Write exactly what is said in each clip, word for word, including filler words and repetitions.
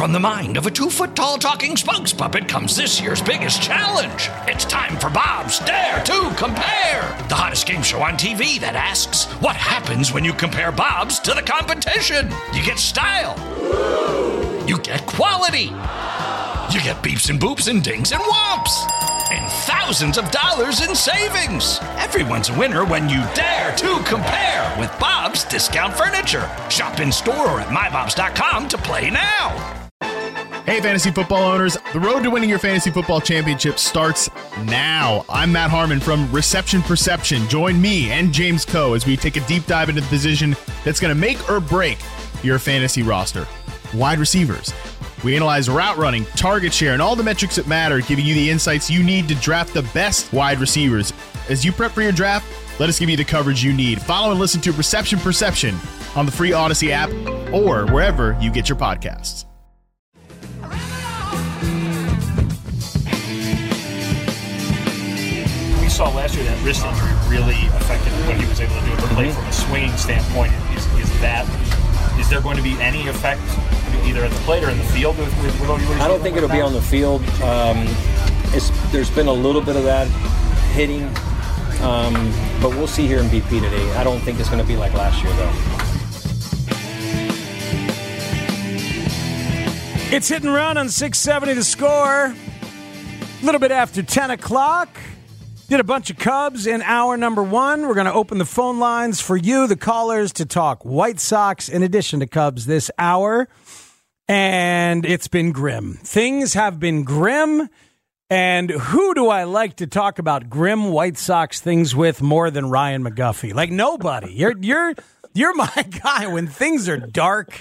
From the mind of a two-foot-tall talking spokes puppet comes this year's biggest challenge. It's time for Bob's Dare to Compare, the hottest game show on T V that asks, what happens when you compare Bobs to the competition? You get style. You get quality. You get beeps and boops and dings and whomps. And thousands of dollars in savings. Everyone's a winner when you dare to compare with Bob's Discount Furniture. Shop in store or at my bobs dot com to play now. Hey, fantasy football owners. The road to winning your fantasy football championship starts now. I'm Matt Harmon from Reception Perception. Join me and James Coe as we take a deep dive into the position that's going to make or break your fantasy roster. Wide receivers. We analyze route running, target share, and all the metrics that matter, giving you the insights you need to draft the best wide receivers. As you prep for your draft, let us give you the coverage you need. Follow and listen to Reception Perception on the free Odyssey app or wherever you get your podcasts. We saw last year that wrist injury really affected what he was able to do to play from a swinging standpoint. Is, is that is there going to be any effect either at the plate or in the field with, with, with I don't think it'll be on the field. Um, it's, there's been a little bit of that hitting, um, but we'll see here in B P today. I don't think it's going to be like last year, though. It's Hit and Run on six seventy The Score. A little bit after ten o'clock. Did a bunch of Cubs in hour number one. We're going to open the phone lines for you, the callers, to talk White Sox in addition to Cubs this hour. And it's been grim. Things have been grim. And who do I like to talk about grim White Sox things with more than Ryan McGuffey? Like nobody. You're you're you're my guy when things are dark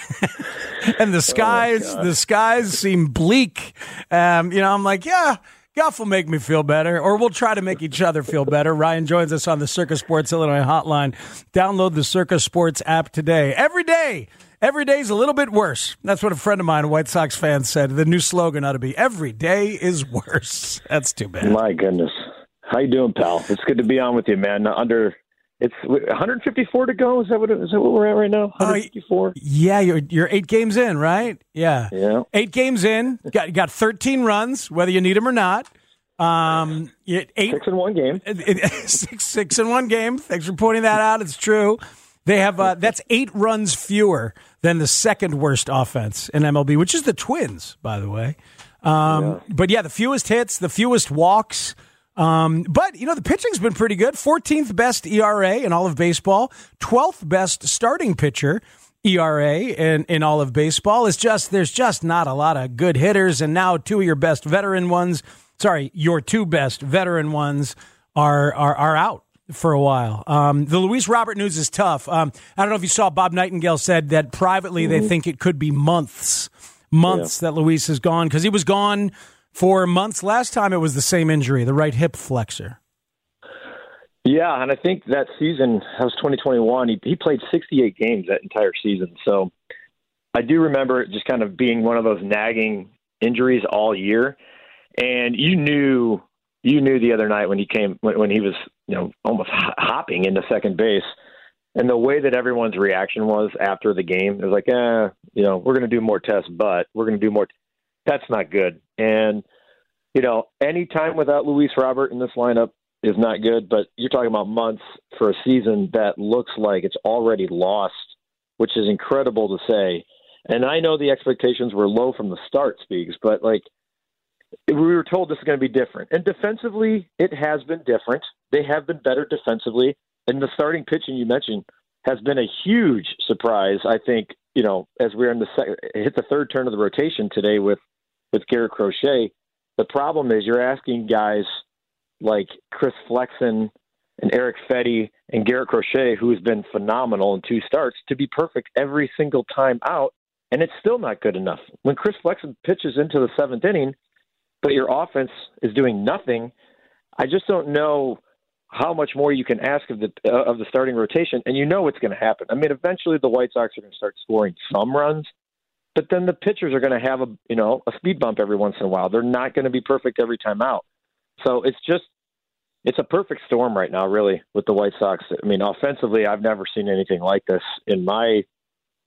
and the skies oh the skies seem bleak. Um, you know, I'm like, yeah. Guff will make me feel better, or we'll try to make each other feel better. Ryan joins us on the Circa Sports Illinois hotline. Download the Circa Sports app today. Every day, every day's a little bit worse. That's what a friend of mine, a White Sox fan, said. The new slogan ought to be, every day is worse. That's too bad. My goodness. How you doing, pal? It's good to be on with you, man. Under It's one hundred fifty-four to go. Is that what, is that what we're at right now? one hundred fifty-four? Uh, yeah, you're you're eight games in, right? Yeah. Yeah. Eight games in. Got got thirteen runs, whether you need them or not. Um, eight, six in one game. six, six in one game. Thanks for pointing that out. It's true. They have uh, that's eight runs fewer than the second worst offense in M L B, which is the Twins, by the way. Um, yeah. But yeah, the fewest hits, the fewest walks. Um, but, you know, the pitching's been pretty good. fourteenth best E R A in all of baseball. twelfth best starting pitcher E R A in, in all of baseball. It's just, there's just not a lot of good hitters. And now two of your best veteran ones, sorry, your two best veteran ones are, are, are out for a while. Um, the Luis Robert news is tough. Um, I don't know if you saw Bob Nightingale said that privately mm-hmm. they think it could be months, months yeah. that Luis is gone because he was gone for months. Last time it was the same injury, the right hip flexor. Yeah, and I think that season, that was twenty twenty-one, he, he played sixty-eight games that entire season. So I do remember it just kind of being one of those nagging injuries all year. And you knew you knew the other night when he came, when, when he was, you know, almost hopping into second base. And the way that everyone's reaction was after the game, it was like, eh, you know, we're going to do more tests, but we're going to do more. T- That's not good. And, you know, any time without Luis Robert in this lineup is not good, but you're talking about months for a season that looks like it's already lost, which is incredible to say. And I know the expectations were low from the start, Speaks, but, like, we were told this is going to be different. And defensively, it has been different. They have been better defensively. And the starting pitching you mentioned has been a huge surprise, I think, you know, as we're in the second, hit the third turn of the rotation today with, with Garrett Crochet. The problem is you're asking guys like Chris Flexen and Eric Fetty and Garrett Crochet, who's been phenomenal in two starts, to be perfect every single time out, and it's still not good enough. When Chris Flexen pitches into the seventh inning, but your offense is doing nothing, I just don't know how much more you can ask of the uh, of the starting rotation, and you know what's going to happen. I mean, eventually the White Sox are going to start scoring some runs, but then the pitchers are going to have a you know a speed bump every once in a while. They're not going to be perfect every time out. So it's just it's a perfect storm right now, really, with the White Sox. I mean, offensively, I've never seen anything like this in my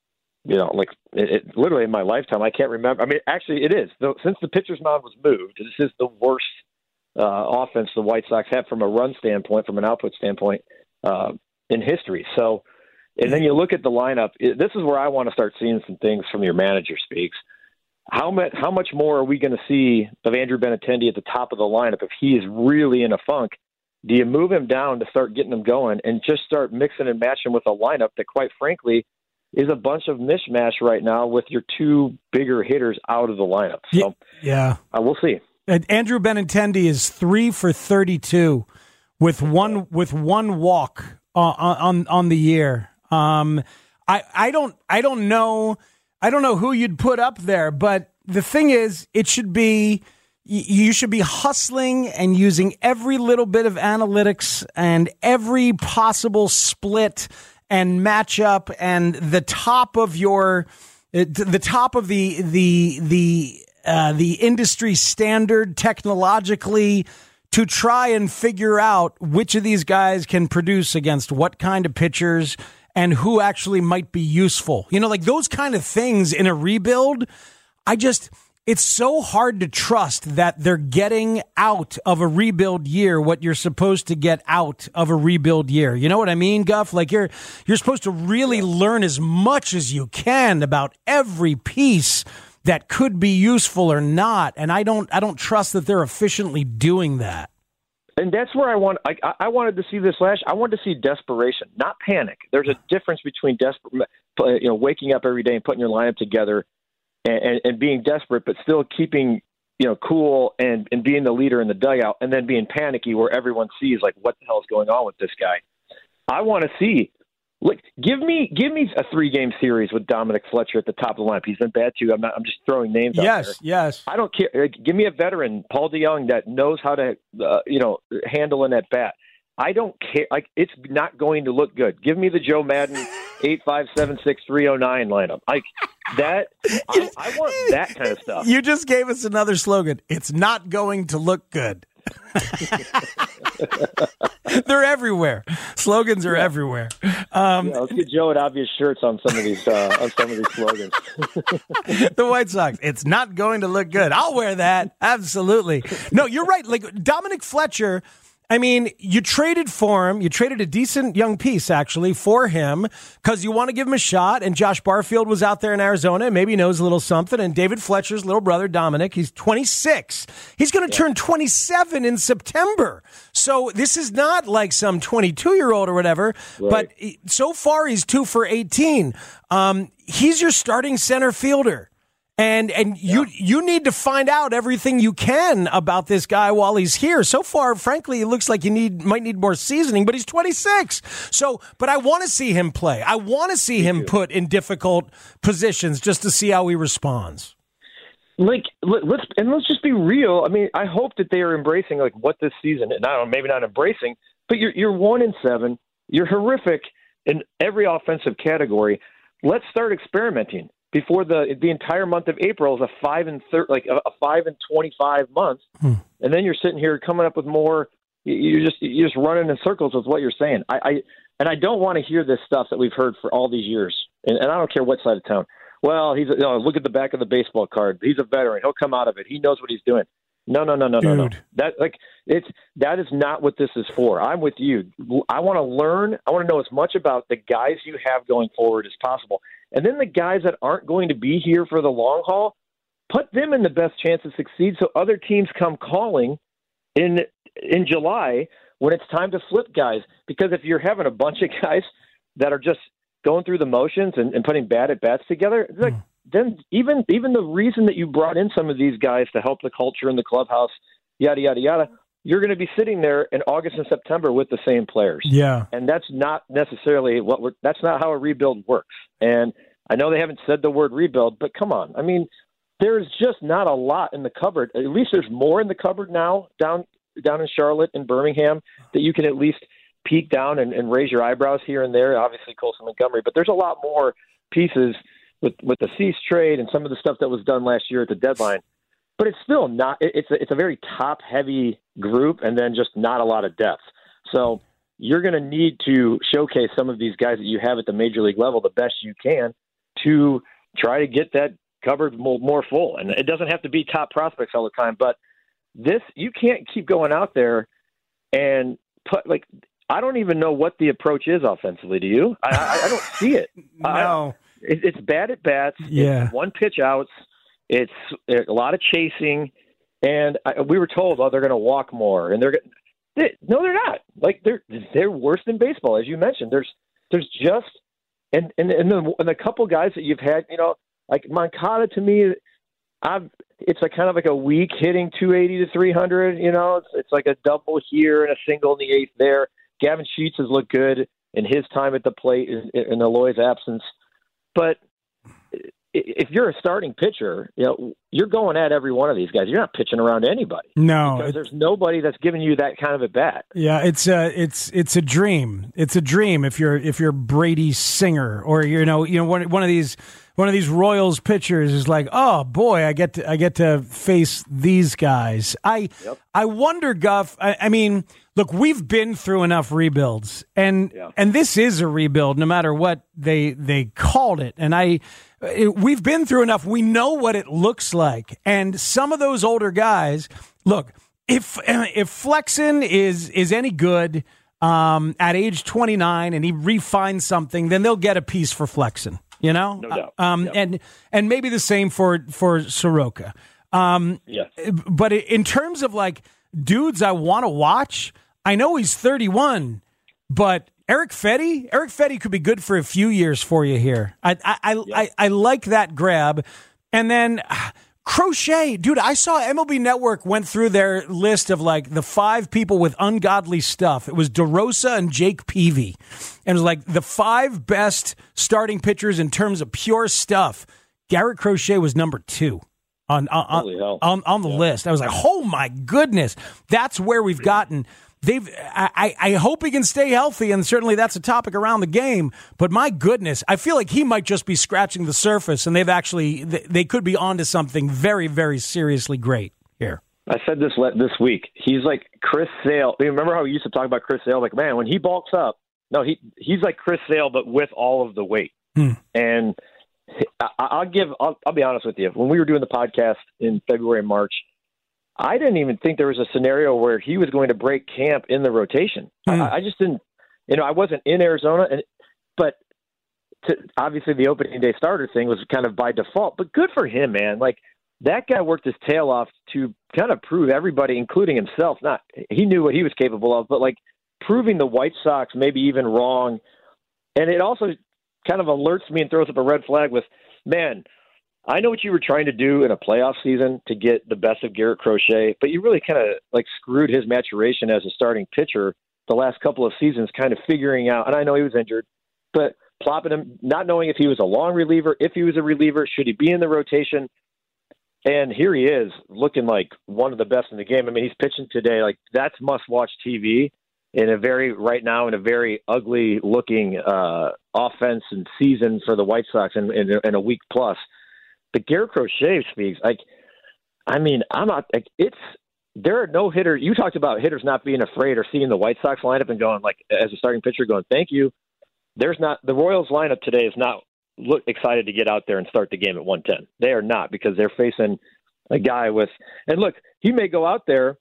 you know, like it, it, literally in my lifetime, I can't remember. I mean, actually, it is. The, since the pitcher's mound was moved, this is the worst uh, offense the White Sox have from a run standpoint, from an output standpoint, uh, in history. So, and then you look at the lineup. It, this is where I want to start seeing some things from your manager speaks. How much, how much more are we going to see of Andrew Benintendi at the top of the lineup if he is really in a funk? Do you move him down to start getting him going and just start mixing and matching with a lineup that, quite frankly, is a bunch of mishmash right now with your two bigger hitters out of the lineup? So, yeah, uh, we'll see. And Andrew Benintendi is three for thirty-two with one with one walk uh, on on the year. Um, I I don't I don't know I don't know who you'd put up there, but the thing is, it should be. You should be hustling and using every little bit of analytics and every possible split and matchup and the top of your, the top of the the the uh, the industry standard technologically to try and figure out which of these guys can produce against what kind of pitchers and who actually might be useful. You know, like those kind of things in a rebuild. I just. It's so hard to trust that they're getting out of a rebuild year what you're supposed to get out of a rebuild year. You know what I mean, Guff? Like you're you're supposed to really learn as much as you can about every piece that could be useful or not. And I don't I don't trust that they're efficiently doing that. And that's where I want. I, I wanted to see this last. I wanted to see desperation, not panic. There's a difference between desperate, you know, waking up every day and putting your lineup together. And, and being desperate, but still keeping, you know, cool and, and being the leader in the dugout, and then being panicky where everyone sees like what the hell is going on with this guy. I want to see, like, give me give me a three game series with Dominic Fletcher at the top of the lineup. He's been bad too. I'm not. I'm just throwing names out yes, there. Yes, yes. I don't care. Give me a veteran, Paul DeYoung, that knows how to, uh, you know, handle in that bat. I don't care. Like, it's not going to look good. Give me the Joe Madden eight five seven six three oh nine lineup. Like that. I, I want that kind of stuff. You just gave us another slogan. It's not going to look good. They're everywhere. Slogans are yeah. everywhere. Um, yeah, let's get Joe at obvious shirts on some of these uh, on some of these slogans. The White Sox. It's not going to look good. I'll wear that. Absolutely. No, you're right. Like Dominic Fletcher. I mean, you traded for him. You traded a decent young piece, actually, for him because you want to give him a shot. And Josh Barfield was out there in Arizona. Maybe he knows a little something. And David Fletcher's little brother, Dominic, he's twenty-six. He's going to yeah. turn twenty-seven in September. So this is not like some twenty-two-year-old or whatever. Right. But so far, he's two for eighteen. Um, he's your starting center fielder. And and yeah. you you need to find out everything you can about this guy while he's here. So far, frankly, it looks like you need might need more seasoning, but he's twenty-six. So, but I want to see him play. I want to see him put in difficult positions just to see how he responds. Like, let's and let's just be real. I mean, I hope that they are embracing like what this season. And I don't know, maybe not embracing, but you're you're one in seven. You're horrific in every offensive category. Let's start experimenting. Before the the entire month of April is a five and thir- like a, a five and twenty five months, hmm. and then you're sitting here coming up with more. You're just you're just running in circles with what you're saying. I, I and I don't want to hear this stuff that we've heard for all these years. And, and I don't care what side of town. Well, he's a, you know, look at the back of the baseball card. He's a veteran. He'll come out of it. He knows what he's doing. No, no, no, no, Dude. no, no. That like it's that is not what this is for. I'm with you. I want to learn. I want to know as much about the guys you have going forward as possible. And then the guys that aren't going to be here for the long haul, put them in the best chance to succeed so other teams come calling in in July when it's time to flip guys. Because if you're having a bunch of guys that are just going through the motions and, and putting bad at-bats together, it's like, mm. then even even the reason that you brought in some of these guys to help the culture in the clubhouse, yada, yada, yada, you're going to be sitting there in August and September with the same players. Yeah. And that's not necessarily what we're, that's not how a rebuild works. And I know they haven't said the word rebuild, but come on. I mean, there's just not a lot in the cupboard. At least there's more in the cupboard now down, down in Charlotte and Birmingham that you can at least peek down and, and raise your eyebrows here and there. Obviously Colson Montgomery, but there's a lot more pieces with, with the Cease trade and some of the stuff that was done last year at the deadline. But it's still not. It's a, it's a very top-heavy group, and then just not a lot of depth. So you're going to need to showcase some of these guys that you have at the major league level the best you can to try to get that cupboard more, more full. And it doesn't have to be top prospects all the time, but this, you can't keep going out there and put, like, I don't even know what the approach is offensively. Do you? I, I, I don't see it. no. I, it, it's bad at bats. Yeah. It's one pitch outs. It's a lot of chasing. And I, we were told, oh, they're going to walk more. And they're they, no, they're not. Like, they're they're worse than baseball, as you mentioned. There's there's just and and and the, and the couple guys that you've had, you know, like Moncada, to me, I've it's like kind of like a weak hitting two eighty to three hundred. You know, it's it's like a double here and a single in the eighth there. Gavin Sheets has looked good in his time at the plate in, in Eloy's absence. But if you're a starting pitcher, you know, you're going at every one of these guys. You're not pitching around anybody. No, because there's nobody that's giving you that kind of a bat. Yeah, it's a it's it's a dream. It's a dream if you're if you're Brady Singer or you know you know one one of these one of these Royals pitchers is like, oh boy, I get to I get to face these guys. I Yep. I wonder, Guff. I, I mean, look, we've been through enough rebuilds, and Yeah. and this is a rebuild, no matter what they they called it. And I, it, we've been through enough. We know what it looks like, and some of those older guys. Look, if if Flexen is is any good um, at age twenty-nine, and he refines something, then they'll get a piece for Flexen. You know, No doubt. um, Yep. and and maybe the same for for Soroka. Um, Yes. But in terms of like dudes I want to watch, I know he's thirty-one, but Eric Fetty, Eric Fetty could be good for a few years for you here. I I I, Yep. I, I like that grab, and then. Uh, Crochet, dude, I saw M L B Network went through their list of like the five people with ungodly stuff. It was DeRosa and Jake Peavy. And it was like the five best starting pitchers in terms of pure stuff. Garrett Crochet was number two on on, Holy hell. on, on the Yeah. list. I was like, oh my goodness, that's where we've gotten. They've. I, I hope he can stay healthy, and certainly that's a topic around the game. But my goodness, I feel like he might just be scratching the surface, and they've actually they could be onto something very, very seriously great here. I said this le- this week. He's like Chris Sale. You remember how we used to talk about Chris Sale? Like, man, when he bulks up, no, he he's like Chris Sale, but with all of the weight. Hmm. And I, I'll give. I'll, I'll be honest with you. When we were doing the podcast in February and March, I didn't even think there was a scenario where he was going to break camp in the rotation. Hmm. I, I just didn't, you know, I wasn't in Arizona, and but to, obviously the opening day starter thing was kind of by default. But good for him, man. Like that guy worked his tail off to kind of prove everybody, including himself, not he knew what he was capable of, but like proving the White Sox maybe even wrong. And it also kind of alerts me and throws up a red flag with, man, I know what you were trying to do in a playoff season to get the best of Garrett Crochet, but you really kind of like screwed his maturation as a starting pitcher the last couple of seasons, kind of figuring out, and I know he was injured, but plopping him, not knowing if he was a long reliever, if he was a reliever, should he be in the rotation? And here he is looking like one of the best in the game. I mean, he's pitching today. Like that's must-watch T V in a very, right now, in a very ugly looking uh, offense and season for the White Sox in, in, in a week plus. But Garrett Crochet speaks like, I mean, I'm not like it's. There are no hitters. You talked about hitters not being afraid or seeing the White Sox lineup and going like, as a starting pitcher, going, "Thank you." There's not the Royals lineup today is not look excited to get out there and start the game at one ten. They are not because they're facing a guy with. And look, he may go out there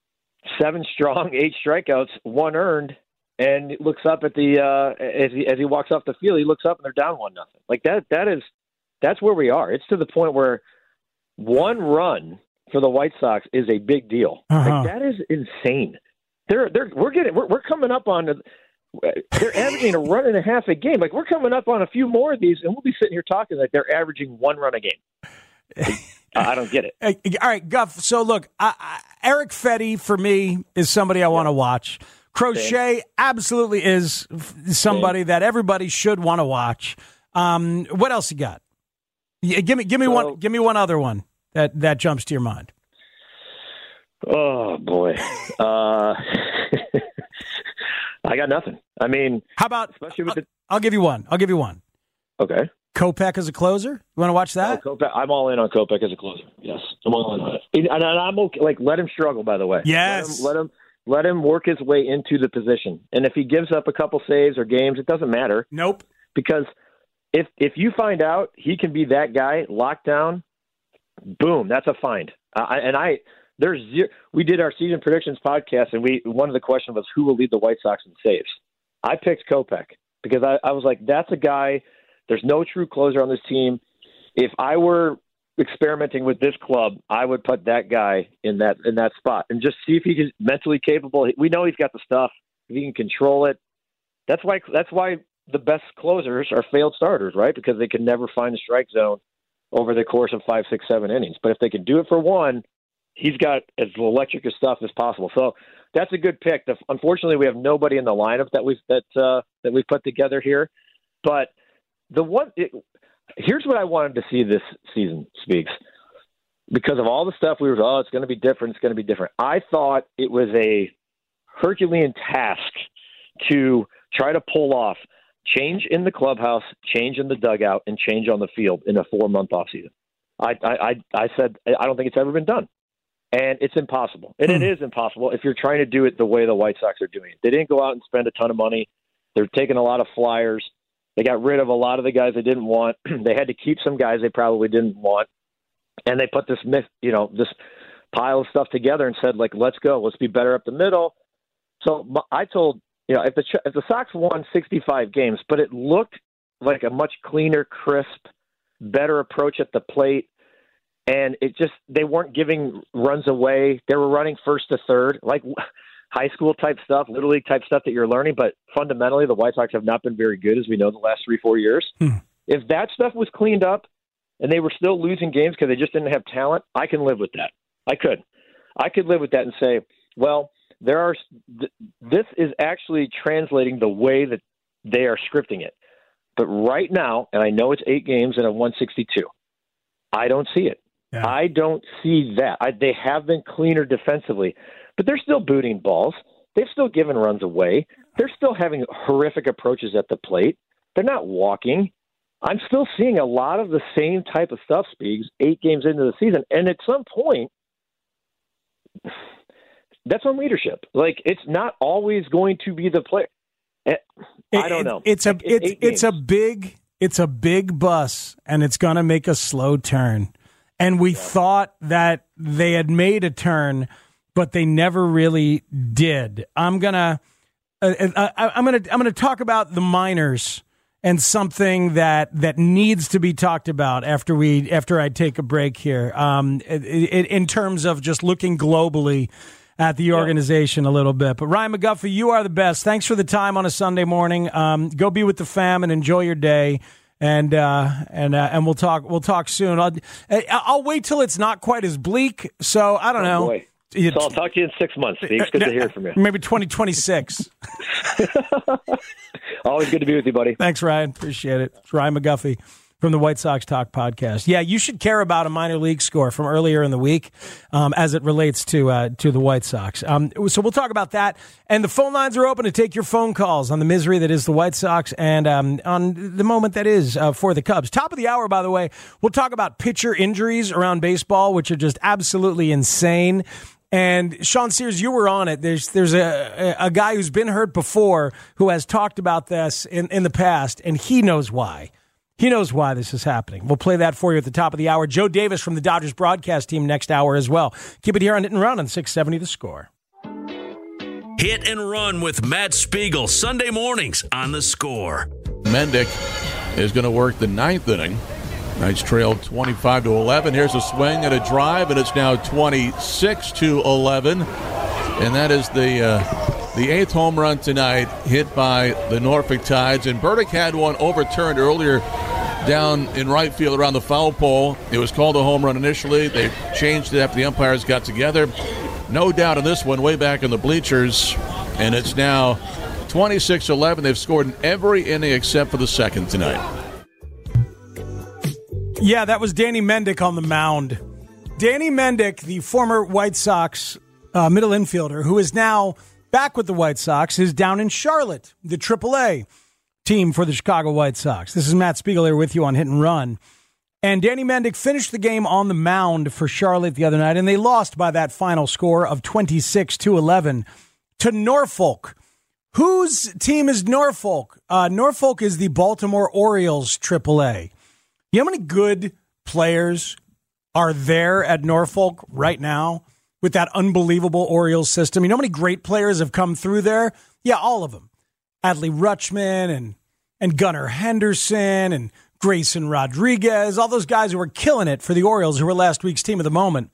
seven strong, eight strikeouts, one earned, and looks up at the uh, as he as he walks off the field, he looks up and they're down one nothing. Like that. That is. That's where we are. It's to the point where one run for the White Sox is a big deal. Uh-huh. Like, that is insane. They're they're we're getting we're, we're coming up on they're averaging a run and a half a game. Like we're coming up on a few more of these, and we'll be sitting here talking like they're averaging one run a game. I don't get it. Hey, all right, Guff. So look, I, I, Eric Fetty for me is somebody I want to watch. Crochet Same. absolutely is somebody Same. that everybody should want to watch. Um, what else you got? Yeah, give me, give me So, one, give me one other one that, that jumps to your mind. Oh boy, uh, I got nothing. I mean, How about? especially with I'll, the I'll give you one. I'll give you one. okay. Kopech as a closer. You want to watch that? Oh, Kopech, I'm all in on Kopech as a closer. Yes, I'm all in on it. And, and I'm okay. Like, let him struggle. By the way, Yes. Let him, let him let him work his way into the position. And if he gives up a couple saves or games, it doesn't matter Nope. because if if you find out he can be that guy locked down, boom, that's a find. Uh, and I there's zero, we did our season predictions podcast, and we one of the questions was who will lead the White Sox in saves. I picked Kopech because I, I was like, that's a guy. There's no true closer on this team. If I were experimenting with this club, I would put that guy in that in that spot and just see if he's mentally capable. We know he's got the stuff. If he can control it. That's why that's why the best closers are failed starters, right? Because they can never find the strike zone over the course of five, six, seven innings. But if they can do it for one, he's got as electric as stuff as possible. So that's a good pick. Unfortunately, we have nobody in the lineup that we've that uh, that we've put together here. But the one it, here's what I wanted to see this season, Speaks, because of all the stuff we were. Oh, it's going to be different. It's going to be different. I thought it was a Herculean task to try to pull off change in the clubhouse, change in the dugout, and change on the field in a four-month offseason. I, I, I said I don't think it's ever been done, and it's impossible. And hmm. it is impossible if you're trying to do it the way the White Sox are doing it. They didn't go out and spend a ton of money. They're taking a lot of flyers. They got rid of a lot of the guys they didn't want. They had to keep some guys they probably didn't want, and they put this myth, you know, this pile of stuff together and said, like, let's go, let's be better up the middle. So I told, you know, if the if the Sox won sixty-five games, but it looked like a much cleaner, crisp, better approach at the plate, and it just they weren't giving runs away. They were running first to third, like high school type stuff, little league type stuff that you're learning. But fundamentally, the White Sox have not been very good, as we know, the last three, four years. Hmm. If that stuff was cleaned up and they were still losing games because they just didn't have talent, I can live with that. I could. I could live with that and say, well, There are. This is actually translating the way that they are scripting it. But right now, and I know it's eight games and a one sixty-two, I don't see it. Yeah. I don't see that. I, they have been cleaner defensively, but they're still booting balls. They've still given runs away. They're still having horrific approaches at the plate. They're not walking. I'm still seeing a lot of the same type of stuff, Speaks, eight games into the season. And at some point, that's on leadership. Like, it's not always going to be the player. I don't know. It's a it's it's a big it's a big bus, and it's going to make a slow turn. And we yeah. thought that they had made a turn, but they never really did. I'm gonna uh, I, I'm gonna I'm gonna talk about the minors and something that that needs to be talked about after we after I take a break here. Um, it, it, in terms of just looking globally at the organization yeah. a little bit. But Ryan McGuffey, you are the best. Thanks for the time on a Sunday morning. Um, go be with the fam and enjoy your day. And uh, and uh, and we'll talk. We'll talk soon. I'll I'll wait till it's not quite as bleak. So I don't oh, know. Boy. So I'll talk to you in six months. Steve. It's good to hear from you. Maybe twenty twenty-six. Always good to be with you, buddy. Thanks, Ryan. Appreciate it. It's Ryan McGuffey from the White Sox Talk podcast. Yeah, you should care about a minor league score from earlier in the week um, as it relates to uh, to the White Sox. Um, so we'll talk about that. And the phone lines are open to take your phone calls on the misery that is the White Sox and um, on the moment that is uh, for the Cubs. Top of the hour, by the way, we'll talk about pitcher injuries around baseball, which are just absolutely insane. And Sean Sears, you were on it. There's there's a, a guy who's been hurt before who has talked about this in, in the past, and he knows why. He knows why this is happening. We'll play that for you at the top of the hour. Joe Davis from the Dodgers broadcast team next hour as well. Keep it here on Hit and Run on six seventy The Score. Hit and Run with Matt Spiegel, Sunday mornings on The Score. Mendick is going to work the ninth inning. Knights trail twenty-five to eleven. Here's a swing and a drive, and it's now twenty-six to eleven. And that is the uh, the eighth home run tonight, hit by the Norfolk Tides. And Burdick had one overturned earlier down in right field around the foul pole. It was called a home run initially. They changed it after the umpires got together. No doubt on this one, way back in the bleachers. And it's now twenty-six eleven. They've scored in every inning except for the second tonight. Yeah, that was Danny Mendick on the mound. Danny Mendick, the former White Sox uh, middle infielder, who is now back with the White Sox, is down in Charlotte, the triple A team for the Chicago White Sox. This is Matt Spiegel here with you on Hit and Run. And Danny Mendick finished the game on the mound for Charlotte the other night, and they lost by that final score of twenty-six to eleven to Norfolk, Whose team is Norfolk? Uh, Norfolk is the Baltimore Orioles triple A. You know how many good players are there at Norfolk right now with that unbelievable Orioles system? You know how many great players have come through there? Yeah, all of them. Adley Rutschman and, and Gunnar Henderson and Grayson Rodriguez, all those guys who were killing it for the Orioles, who were last week's team of the moment.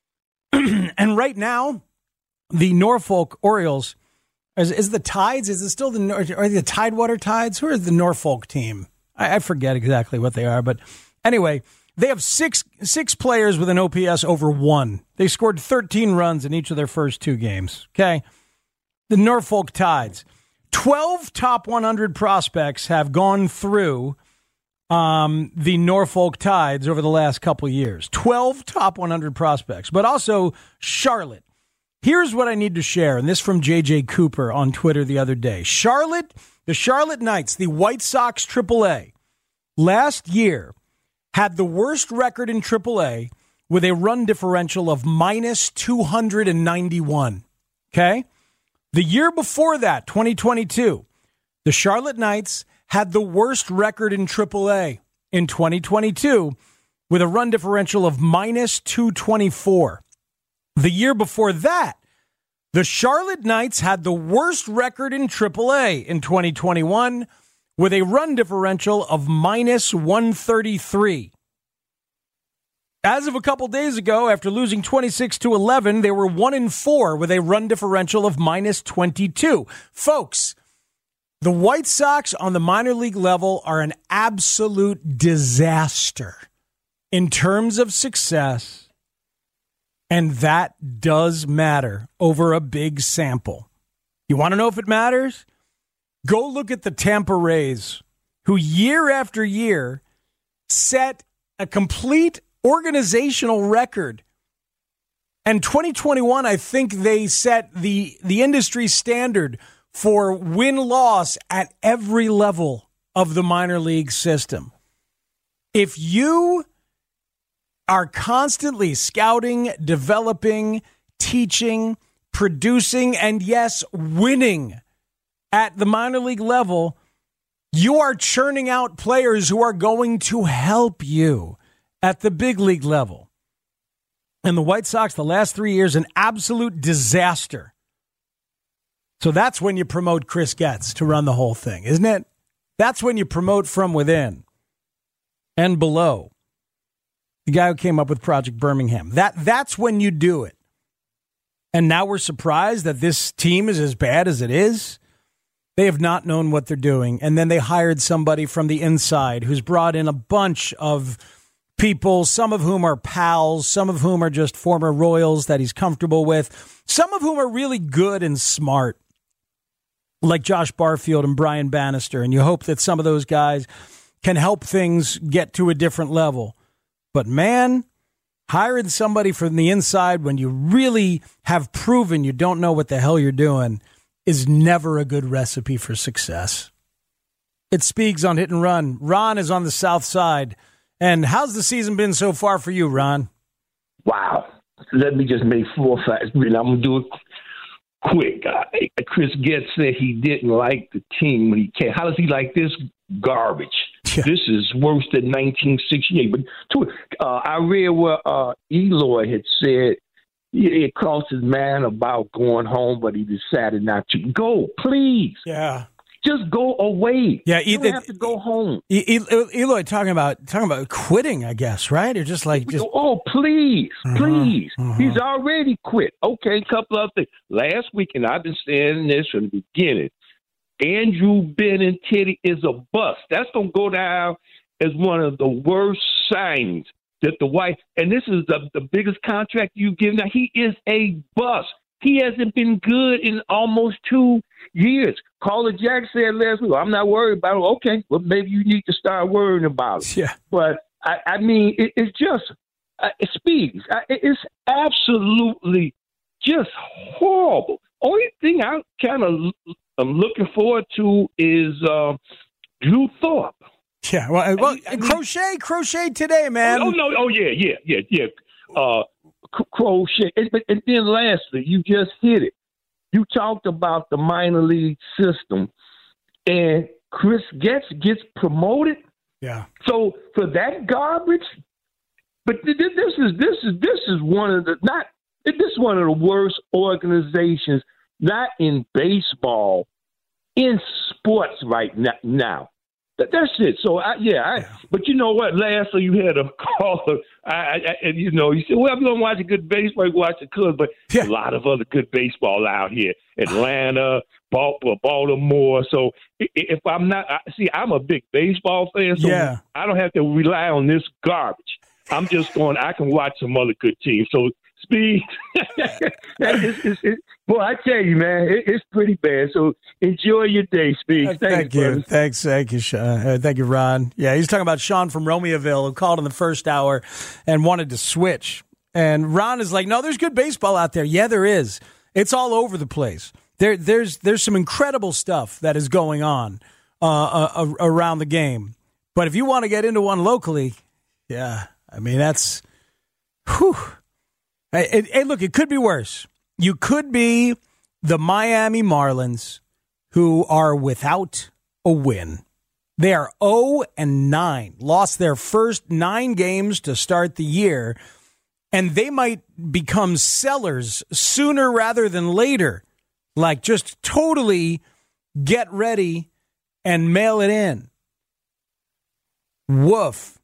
And right now, the Norfolk Orioles, is, is the Tides, is it still the, are the Tidewater Tides? Who is the Norfolk team? I, I forget exactly what they are, but anyway, they have six six players with an O P S over one. They scored thirteen runs in each of their first two games, okay? The Norfolk Tides. twelve top one hundred prospects have gone through Um, the Norfolk Tides over the last couple years. twelve top one hundred prospects, but also Charlotte. Here's what I need to share, and this from J J Cooper on Twitter the other day. Charlotte, the Charlotte Knights, the White Sox triple A, last year had the worst record in triple A with a run differential of minus two hundred ninety-one. Okay? The year before that, twenty twenty-two, the Charlotte Knights had the worst record in triple A in twenty twenty-two with a run differential of minus two twenty-four. The year before that, the Charlotte Knights had the worst record in triple A in twenty twenty-one with a run differential of minus one thirty-three. As of a couple days ago, after losing twenty-six to eleven, they were one and four with a run differential of minus twenty-two. Folks, the White Sox on the minor league level are an absolute disaster in terms of success, and that does matter over a big sample. You want to know if it matters? Go look at the Tampa Rays, who year after year set a complete organizational record. And twenty twenty-one, I think they set the, the industry standard for win-loss at every level of the minor league system. If you are constantly scouting, developing, teaching, producing, and yes, winning at the minor league level, you are churning out players who are going to help you at the big league level. And the White Sox, the last three years, an absolute disaster. So that's when you promote Chris Getz to run the whole thing, isn't it? That's when you promote from within and below. The guy who came up with Project Birmingham. That that's when you do it. And now we're surprised that this team is as bad as it is. They have not known what they're doing. And then they hired somebody from the inside who's brought in a bunch of people, some of whom are pals, some of whom are just former Royals that he's comfortable with, some of whom are really good and smart, like Josh Barfield and Brian Bannister, and you hope that some of those guys can help things get to a different level. But man, hiring somebody from the inside when you really have proven you don't know what the hell you're doing is never a good recipe for success. It speaks on Hit and Run. Ron is on the south side. And how's the season been so far for you, Ron? Wow. Let me just make four facts. I'm going to do it quick. Uh, Chris Getz said he didn't like the team when he came. How does he like this garbage? Yeah. This is worse than nineteen sixty-eight. But to, uh, I read what uh, Eloy had said. It crossed his mind about going home, but he decided not to. Go, please. Yeah. Just go away. Yeah, you don't have to go home. Eloy talking about talking about quitting, I guess, right? Or just like just oh, please, uh-huh, please. Uh-huh. He's already quit. Okay, a couple of things. Last week, and I've been saying this from the beginning. Andrew Benintendi is a bust. That's gonna go down as one of the worst signings that the White. And this is the the biggest contract you've given. Now he is a bust. He hasn't been good in almost two years. Caller Jack said last week, I'm not worried about it. Okay, well, maybe you need to start worrying about it. Yeah. But, I, I mean, it, it's just, uh, it speaks. I, it's absolutely just horrible. Only thing I kind of am looking forward to is uh, Drew Thorpe. Yeah, well, well I mean, crochet, crochet today, man. Oh, no, oh, yeah, yeah, yeah, yeah. Uh, Crochet, and, and then lastly, you just hit it. you talked about the minor league system, and Chris Getz gets promoted. Yeah. So for that garbage, but th- th- this is this is this is one of the not this is one of the worst organizations, not in baseball, in sports right na- now. That, that's it. So I, yeah, I, yeah, but you know what? Last so you had a caller, I, I, and you know, you said, "Well, if you don't watch a good baseball, you watch the Cubs." But yeah. a lot of other good baseball out here, Atlanta, Baltimore. So if I'm not, see, I'm a big baseball fan, so yeah. I don't have to rely on this garbage. I'm just going. I can watch some other good teams. So. Speed, it's, it's, it's, boy, I tell you, man, it, it's pretty bad. So enjoy your day, Speed. Uh, thank you, brother. thanks, thank you, Sean. Uh, thank you, Ron. Yeah, he's talking about Sean from Romeoville who called in the first hour and wanted to switch. And Ron is like, "No, there's good baseball out there. Yeah, there is. It's all over the place. There, there's, there's some incredible stuff that is going on uh, uh, around the game. But if you want to get into one locally, yeah, I mean that's, whew." Hey, hey, look, it could be worse. You could be the Miami Marlins, who are without a win. They are oh and nine, lost their first nine games to start the year, and they might become sellers sooner rather than later. Like, just totally get ready and mail it in. Woof.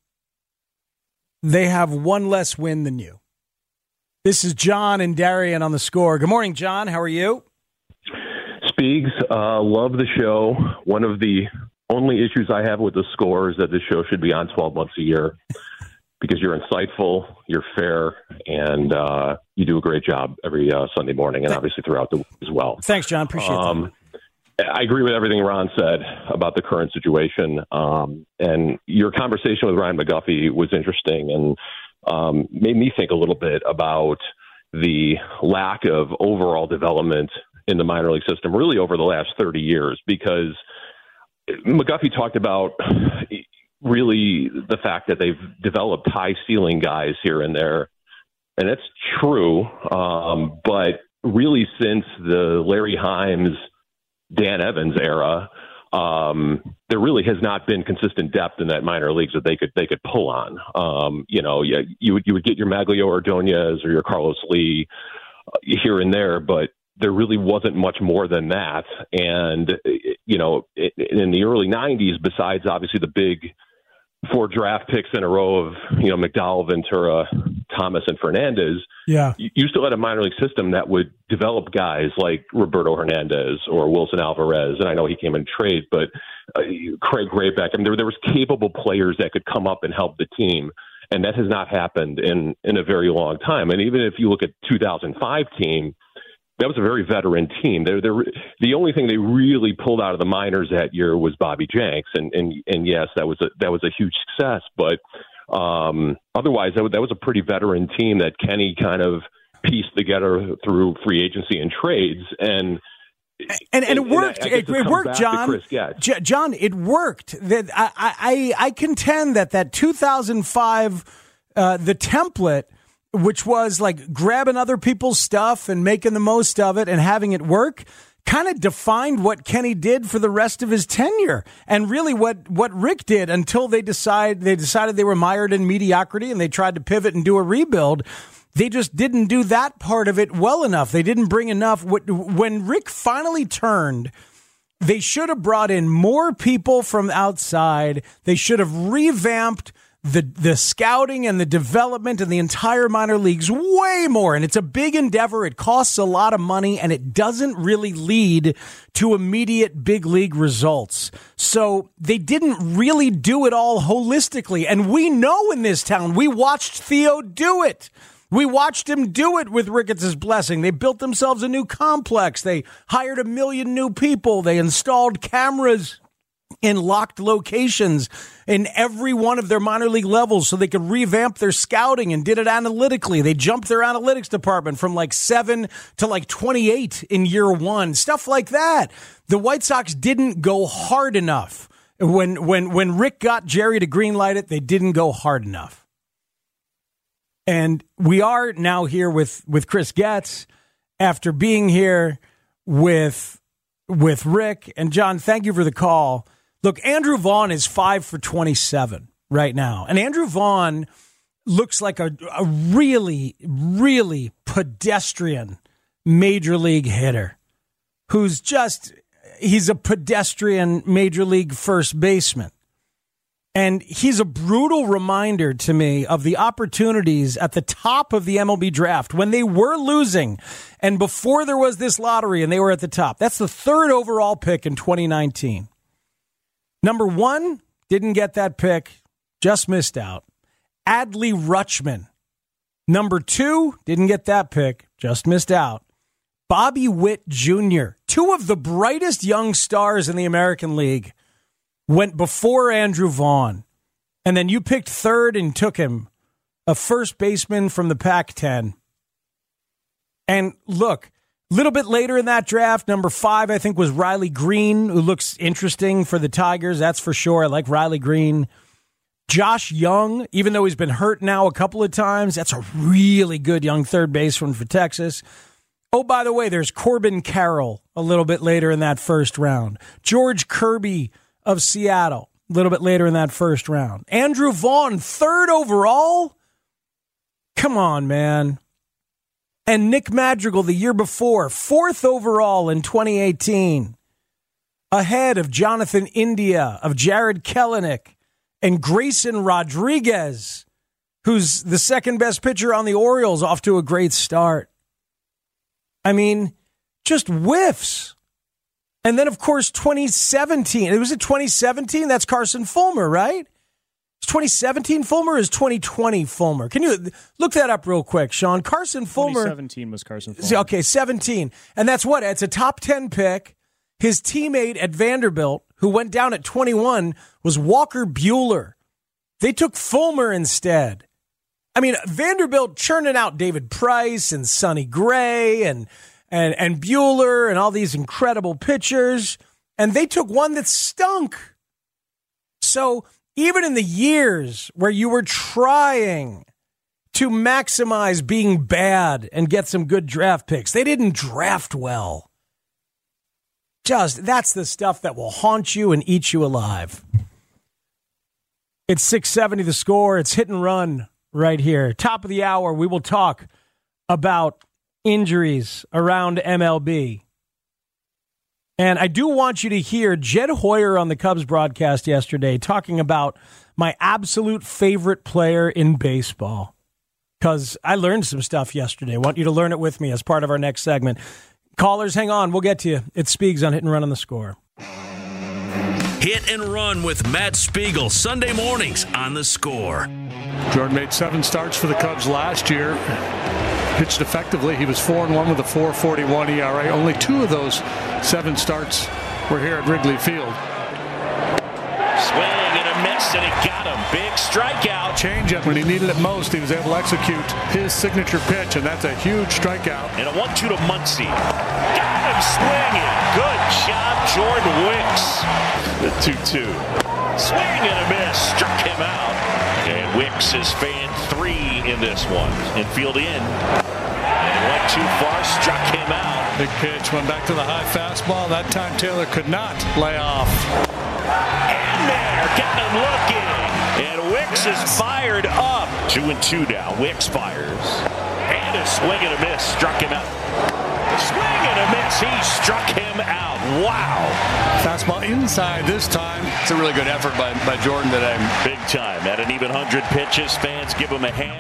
They have one less win than you. This is John and Darian on the Score. Good morning, John. How are you? Speaks. Uh, love the show. One of the only issues I have with the Score is that this show should be on twelve months a year because you're insightful, you're fair, and uh, you do a great job every uh, Sunday morning and obviously throughout the week as well. Thanks, John. Appreciate um, that. I agree with everything Ron said about the current situation. Um, and your conversation with Ryan McGuffey was interesting and Um, made me think a little bit about the lack of overall development in the minor league system really over the last thirty years, because McGuffey talked about really the fact that they've developed high ceiling guys here and there. And that's true. Um, but really since the Larry Himes, Dan Evans era, Um, there really has not been consistent depth in that minor leagues that they could they could pull on. Um, you know, yeah, you would you would get your Maglio Ordonez or your Carlos Lee uh, here and there, but there really wasn't much more than that. And you know, it, in the early nineties, besides obviously the big four draft picks in a row of you know McDowell, Ventura, Thomas, and Fernandez, yeah, you, you still had a minor league system that would develop guys like Roberto Hernandez or Wilson Alvarez, and I know he came in trade, but uh, Craig Graybeck. I mean, there there was capable players that could come up and help the team, and that has not happened in in a very long time. And even if you look at two thousand five team, that was a very veteran team. They're, they're, the only thing they really pulled out of the minors that year was Bobby Jenks, and and and yes, that was a that was a huge success. But um, otherwise, that was, that was a pretty veteran team that Kenny kind of pieced together through free agency and trades, and and, and it worked. And it, it worked, John. J- John, it worked. That I, I I contend that that two thousand five uh, the template, which was like grabbing other people's stuff and making the most of it and having it work, kind of defined what Kenny did for the rest of his tenure, and really what, what Rick did until they decide they decided they were mired in mediocrity and they tried to pivot and do a rebuild. They just didn't do that part of it well enough. They didn't bring enough. When Rick finally turned, they should have brought in more people from outside. They should have revamped the the scouting and the development and the entire minor leagues way more. And it's a big endeavor. It costs a lot of money, and it doesn't really lead to immediate big league results. So they didn't really do it all holistically. And we know in this town, we watched Theo do it. We watched him do it with Ricketts' blessing. They built themselves a new complex. They hired a million new people. They installed cameras in locked locations in every one of their minor league levels so they could revamp their scouting, and did it analytically. They jumped their analytics department from like seven to like twenty-eight in year one, stuff like that. The White Sox didn't go hard enough. When, when, when Rick got Jerry to greenlight it, they didn't go hard enough. And we are now here with, with Chris Getz after being here with with Rick. And John, thank you for the call. Look, Andrew Vaughn is five for twenty-seven right now. And Andrew Vaughn looks like a, a really, really pedestrian major league hitter who's just, he's a pedestrian major league first baseman. And he's a brutal reminder to me of the opportunities at the top of the M L B draft when they were losing and before there was this lottery and they were at the top. That's the third overall pick in twenty nineteen. Number one, didn't get that pick, just missed out. Adley Rutschman. Number two, didn't get that pick, just missed out. Bobby Witt Junior, two of the brightest young stars in the American League, went before Andrew Vaughn. And then you picked third and took him, a first baseman from the Pac ten. And look, a little bit later in that draft, number five, I think, was Riley Green, who looks interesting for the Tigers. That's for sure. I like Riley Green. Josh Young, even though he's been hurt now a couple of times, that's a really good young third baseman for Texas. Oh, by the way, there's Corbin Carroll a little bit later in that first round. George Kirby of Seattle a little bit later in that first round. Andrew Vaughn, third overall? Come on, man. And Nick Madrigal the year before, fourth overall in twenty eighteen. Ahead of Jonathan India, of Jared Kelenic, and Grayson Rodriguez, who's the second best pitcher on the Orioles, off to a great start. I mean, just whiffs. And then, of course, twenty seventeen. It was in twenty seventeen? That's Carson Fulmer, right? Is twenty seventeen Fulmer or is twenty twenty Fulmer? Can you look that up real quick, Sean? Carson Fulmer. twenty seventeen was Carson Fulmer. Okay, seventeen. And that's what? It's a top ten pick. His teammate at Vanderbilt, who went down at twenty-one, was Walker Buehler. They took Fulmer instead. I mean, Vanderbilt churning out David Price and Sonny Gray and and and Buehler and all these incredible pitchers, and they took one that stunk. So even in the years where you were trying to maximize being bad and get some good draft picks, they didn't draft well. Just, that's the stuff that will haunt you and eat you alive. It's six seventy The Score. It's hit and run right here. Top of the hour, we will talk about injuries around M L B. And I do want you to hear Jed Hoyer on the Cubs broadcast yesterday talking about my absolute favorite player in baseball. Because I learned some stuff yesterday. I want you to learn it with me as part of our next segment. Callers, hang on. We'll get to you. It's Speegs on Hit and Run on The Score. Hit and Run with Matt Spiegel, Sunday mornings on The Score. Jordan made seven starts for the Cubs last year. Pitched effectively. He was four and one with a four forty-one E R A. Only two of those seven starts were here at Wrigley Field. Swing and a miss, and he got him. Big strikeout. Changeup when he needed it most. He was able to execute his signature pitch, and that's a huge strikeout. And a one two to Muncy. Got him swinging. Good job, Jordan Wicks. The two two. Swing and a miss. Struck him out. And Wicks is fan three in this one. Infield in. And went too far. Struck him out. Big pitch. Went back to the high fastball. That time Taylor could not lay off. And there. Got him looking. And Wicks is fired up. Two and two now. Wicks fires. And a swing and a miss. Struck him out. Swing and a miss. He struck him out. Wow. Fastball inside this time. It's a really good effort by, by Jordan today. Big time. At an even one hundred pitches, fans give him a hand.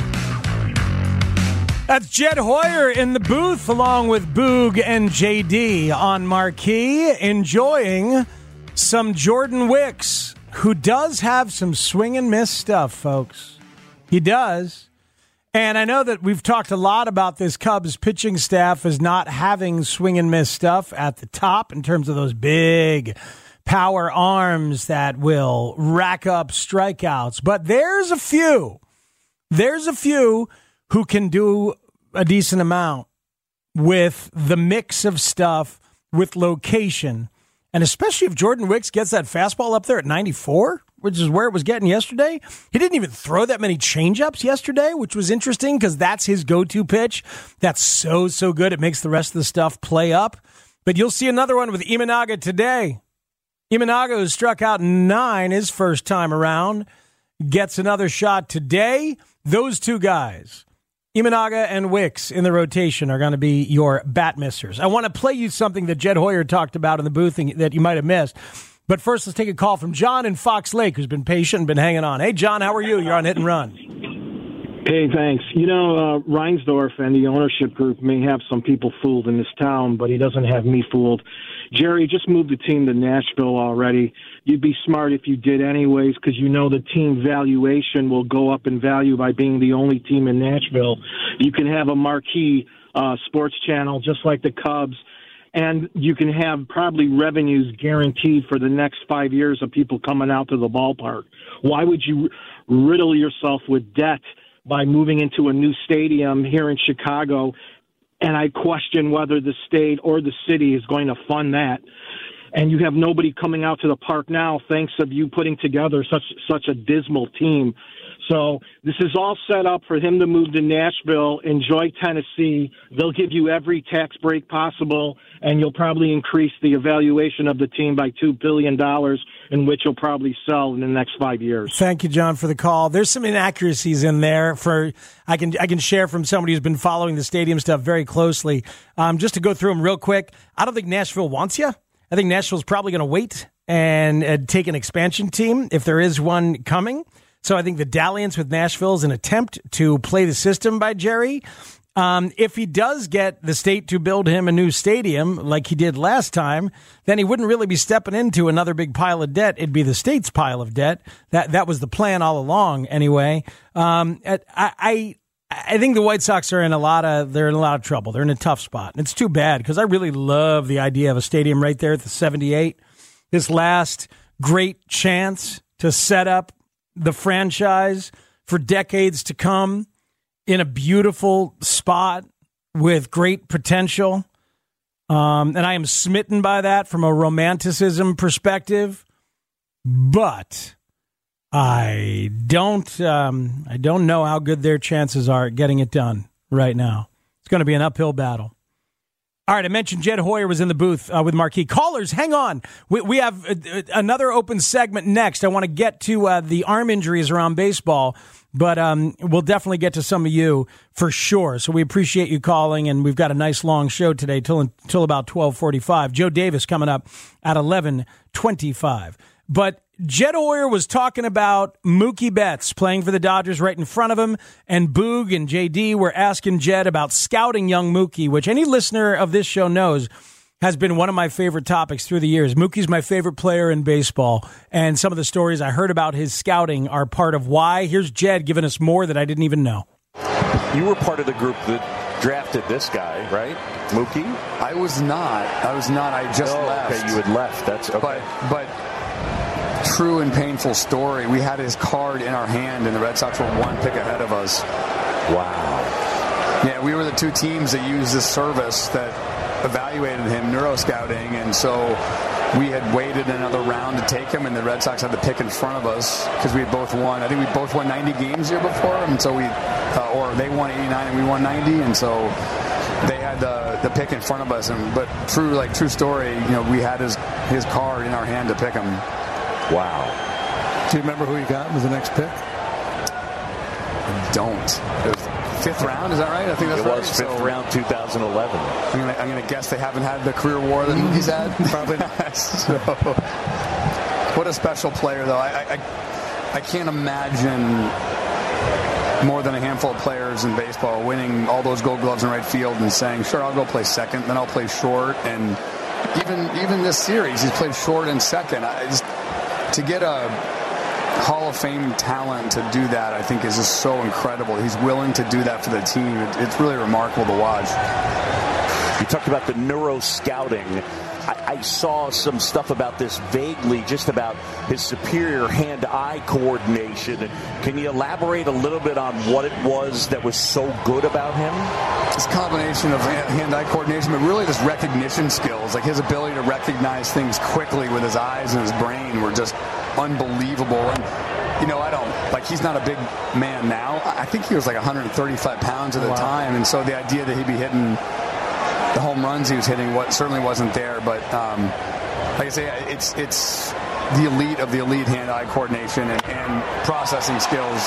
That's Jed Hoyer in the booth along with Boog and J D on Marquee, enjoying some Jordan Wicks, who does have some swing and miss stuff, folks. He does. And I know that we've talked a lot about this Cubs pitching staff as not having swing and miss stuff at the top in terms of those big power arms that will rack up strikeouts. But there's a few. There's a few who can do a decent amount with the mix of stuff, with location. And especially if Jordan Wicks gets that fastball up there at ninety-four, which is where it was getting yesterday. He didn't even throw that many changeups yesterday, which was interesting because that's his go-to pitch. That's so, so good. It makes the rest of the stuff play up. But you'll see another one with Imanaga today. Imanaga, who struck out nine his first time around, gets another shot today. Those two guys, Imanaga and Wicks in the rotation, are going to be your bat missers. I want to play you something that Jed Hoyer talked about in the booth that you might have missed. But first, let's take a call from John in Fox Lake, who's been patient and been hanging on. Hey, John, how are you? You're on Hit and Run. Hey, thanks. You know, uh, Reinsdorf and the ownership group may have some people fooled in this town, but he doesn't have me fooled. Jerry, just moved the team to Nashville already. You'd be smart if you did anyways, because you know the team valuation will go up in value by being the only team in Nashville. You can have a marquee uh, sports channel just like the Cubs, and you can have probably revenues guaranteed for the next five years of people coming out to the ballpark. Why would you riddle yourself with debt by moving into a new stadium here in Chicago? And I question whether the state or the city is going to fund that. And you have nobody coming out to the park now, thanks of you putting together such such a dismal team. So this is all set up for him to move to Nashville, enjoy Tennessee. They'll give you every tax break possible, and you'll probably increase the evaluation of the team by two billion dollars, in which you'll probably sell in the next five years. Thank you, John, for the call. There's some inaccuracies in there. For I can I can share from somebody who's been following the stadium stuff very closely. Um, just to go through them real quick, I don't think Nashville wants you. I think Nashville's probably going to wait and uh, take an expansion team if there is one coming. So I think the dalliance with Nashville is an attempt to play the system by Jerry. Um, if he does get the state to build him a new stadium like he did last time, then he wouldn't really be stepping into another big pile of debt. It'd be the state's pile of debt. That that was the plan all along anyway. Um, I, I I think the White Sox are in a lot of they're in a lot of trouble. They're in a tough spot. And it's too bad because I really love the idea of a stadium right there at the seventy-eight. This last great chance to set up the franchise for decades to come in a beautiful spot with great potential. Um, and I am smitten by that from a romanticism perspective. But I don't um, I don't know how good their chances are at getting it done right now. It's going to be an uphill battle. All right, I mentioned Jed Hoyer was in the booth uh, with Marquee. Callers, hang on. We, we have uh, another open segment next. I want to get to uh, the arm injuries around baseball, but um, we'll definitely get to some of you for sure. So we appreciate you calling, and we've got a nice long show today till until about twelve forty-five. Joe Davis coming up at eleven twenty-five. But Jed Hoyer was talking about Mookie Betts playing for the Dodgers right in front of him, and Boog and J D were asking Jed about scouting young Mookie, which any listener of this show knows has been one of my favorite topics through the years. Mookie's my favorite player in baseball, and some of the stories I heard about his scouting are part of why. Here's Jed giving us more that I didn't even know. You were part of the group that drafted this guy, right? Mookie? I was not. I was not. I just oh, left. Okay, you had left. That's okay. But, but true and painful story. We had his card in our hand, and the Red Sox were one pick ahead of us. Wow. Yeah, we were the two teams that used this service that evaluated him, neuroscouting, and so we had waited another round to take him, and the Red Sox had the pick in front of us because we had both won. I think we both won ninety games here before, and so we, uh, or they won eighty-nine and we won ninety, and so they had the the pick in front of us. And but true, like true story, you know, we had his his card in our hand to pick him. Wow. Do you remember who you got with the next pick? I don't. It was fifth round, is that right? I think that's it right. It was fifth so, round, two thousand eleven. I'm gonna, I'm gonna guess they haven't had the career war that Mookie's had. Probably not. So, what a special player, though. I, I, I can't imagine more than a handful of players in baseball winning all those Gold Gloves in right field and saying, "Sure, I'll go play second, then I'll play short." And even even this series, he's played short and second. I just, to get a Hall of Fame talent to do that, I think, is just so incredible. He's willing to do that for the team. It, it's really remarkable to watch. You talked about the neuro scouting. I, I saw some stuff about this vaguely, just about his superior hand-eye coordination. And can you elaborate a little bit on what it was that was so good about him? This combination of hand-eye coordination, but really just recognition skills, like his ability to recognize things quickly with his eyes and his brain were just unbelievable. And, you know, I don't, like, he's not a big man now. I think he was like one hundred thirty-five pounds at the wow. time. And so the idea that he'd be hitting the home runs he was hitting what certainly wasn't there. But, um, like I say, it's it's the elite of the elite hand-eye coordination and, and processing skills.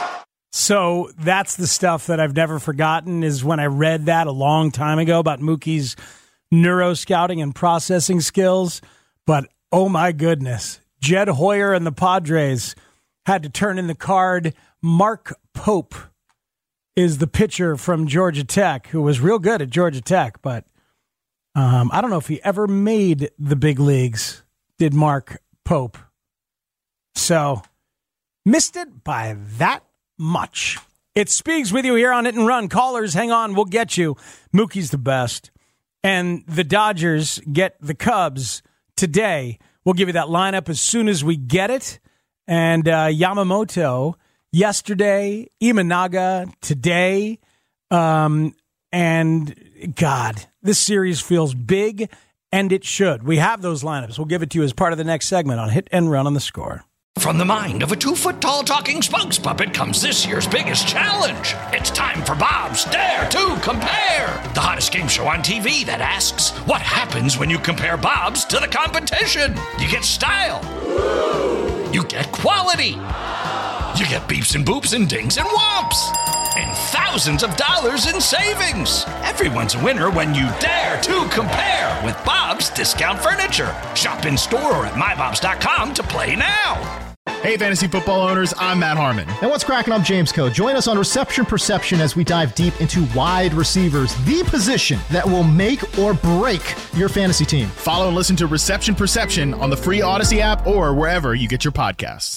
So that's the stuff that I've never forgotten is when I read that a long time ago about Mookie's neuro scouting and processing skills. But, oh my goodness, Jed Hoyer and the Padres had to turn in the card. Mark Pope is the pitcher from Georgia Tech, who was real good at Georgia Tech, but um, I don't know if he ever made the big leagues, did Mark Pope. So, missed it by that much. It's Speaks with you here on Hit and Run. Callers, hang on, we'll get you. Mookie's the best. And the Dodgers get the Cubs today. We'll give you that lineup as soon as we get it. And uh, Yamamoto yesterday, Imanaga today. Um, and God, this series feels big, and it should. We have those lineups. We'll give it to you as part of the next segment on Hit and Run on the Score. From the mind of a two-foot-tall talking spokes puppet comes this year's biggest challenge. It's time for Bob's Dare to Compare, the hottest game show on T V that asks, what happens when you compare Bob's to the competition? You get style. You get quality. You get beeps and boops and dings and whomps. And thousands of dollars in savings. Everyone's a winner when you dare to compare with Bob's Discount Furniture. Shop in store or at my bobs dot com to play now. Hey, fantasy football owners, I'm Matt Harmon. And what's cracking? I'm James Coe. Join us on Reception Perception as we dive deep into wide receivers, the position that will make or break your fantasy team. Follow and listen to Reception Perception on the free Odyssey app or wherever you get your podcasts.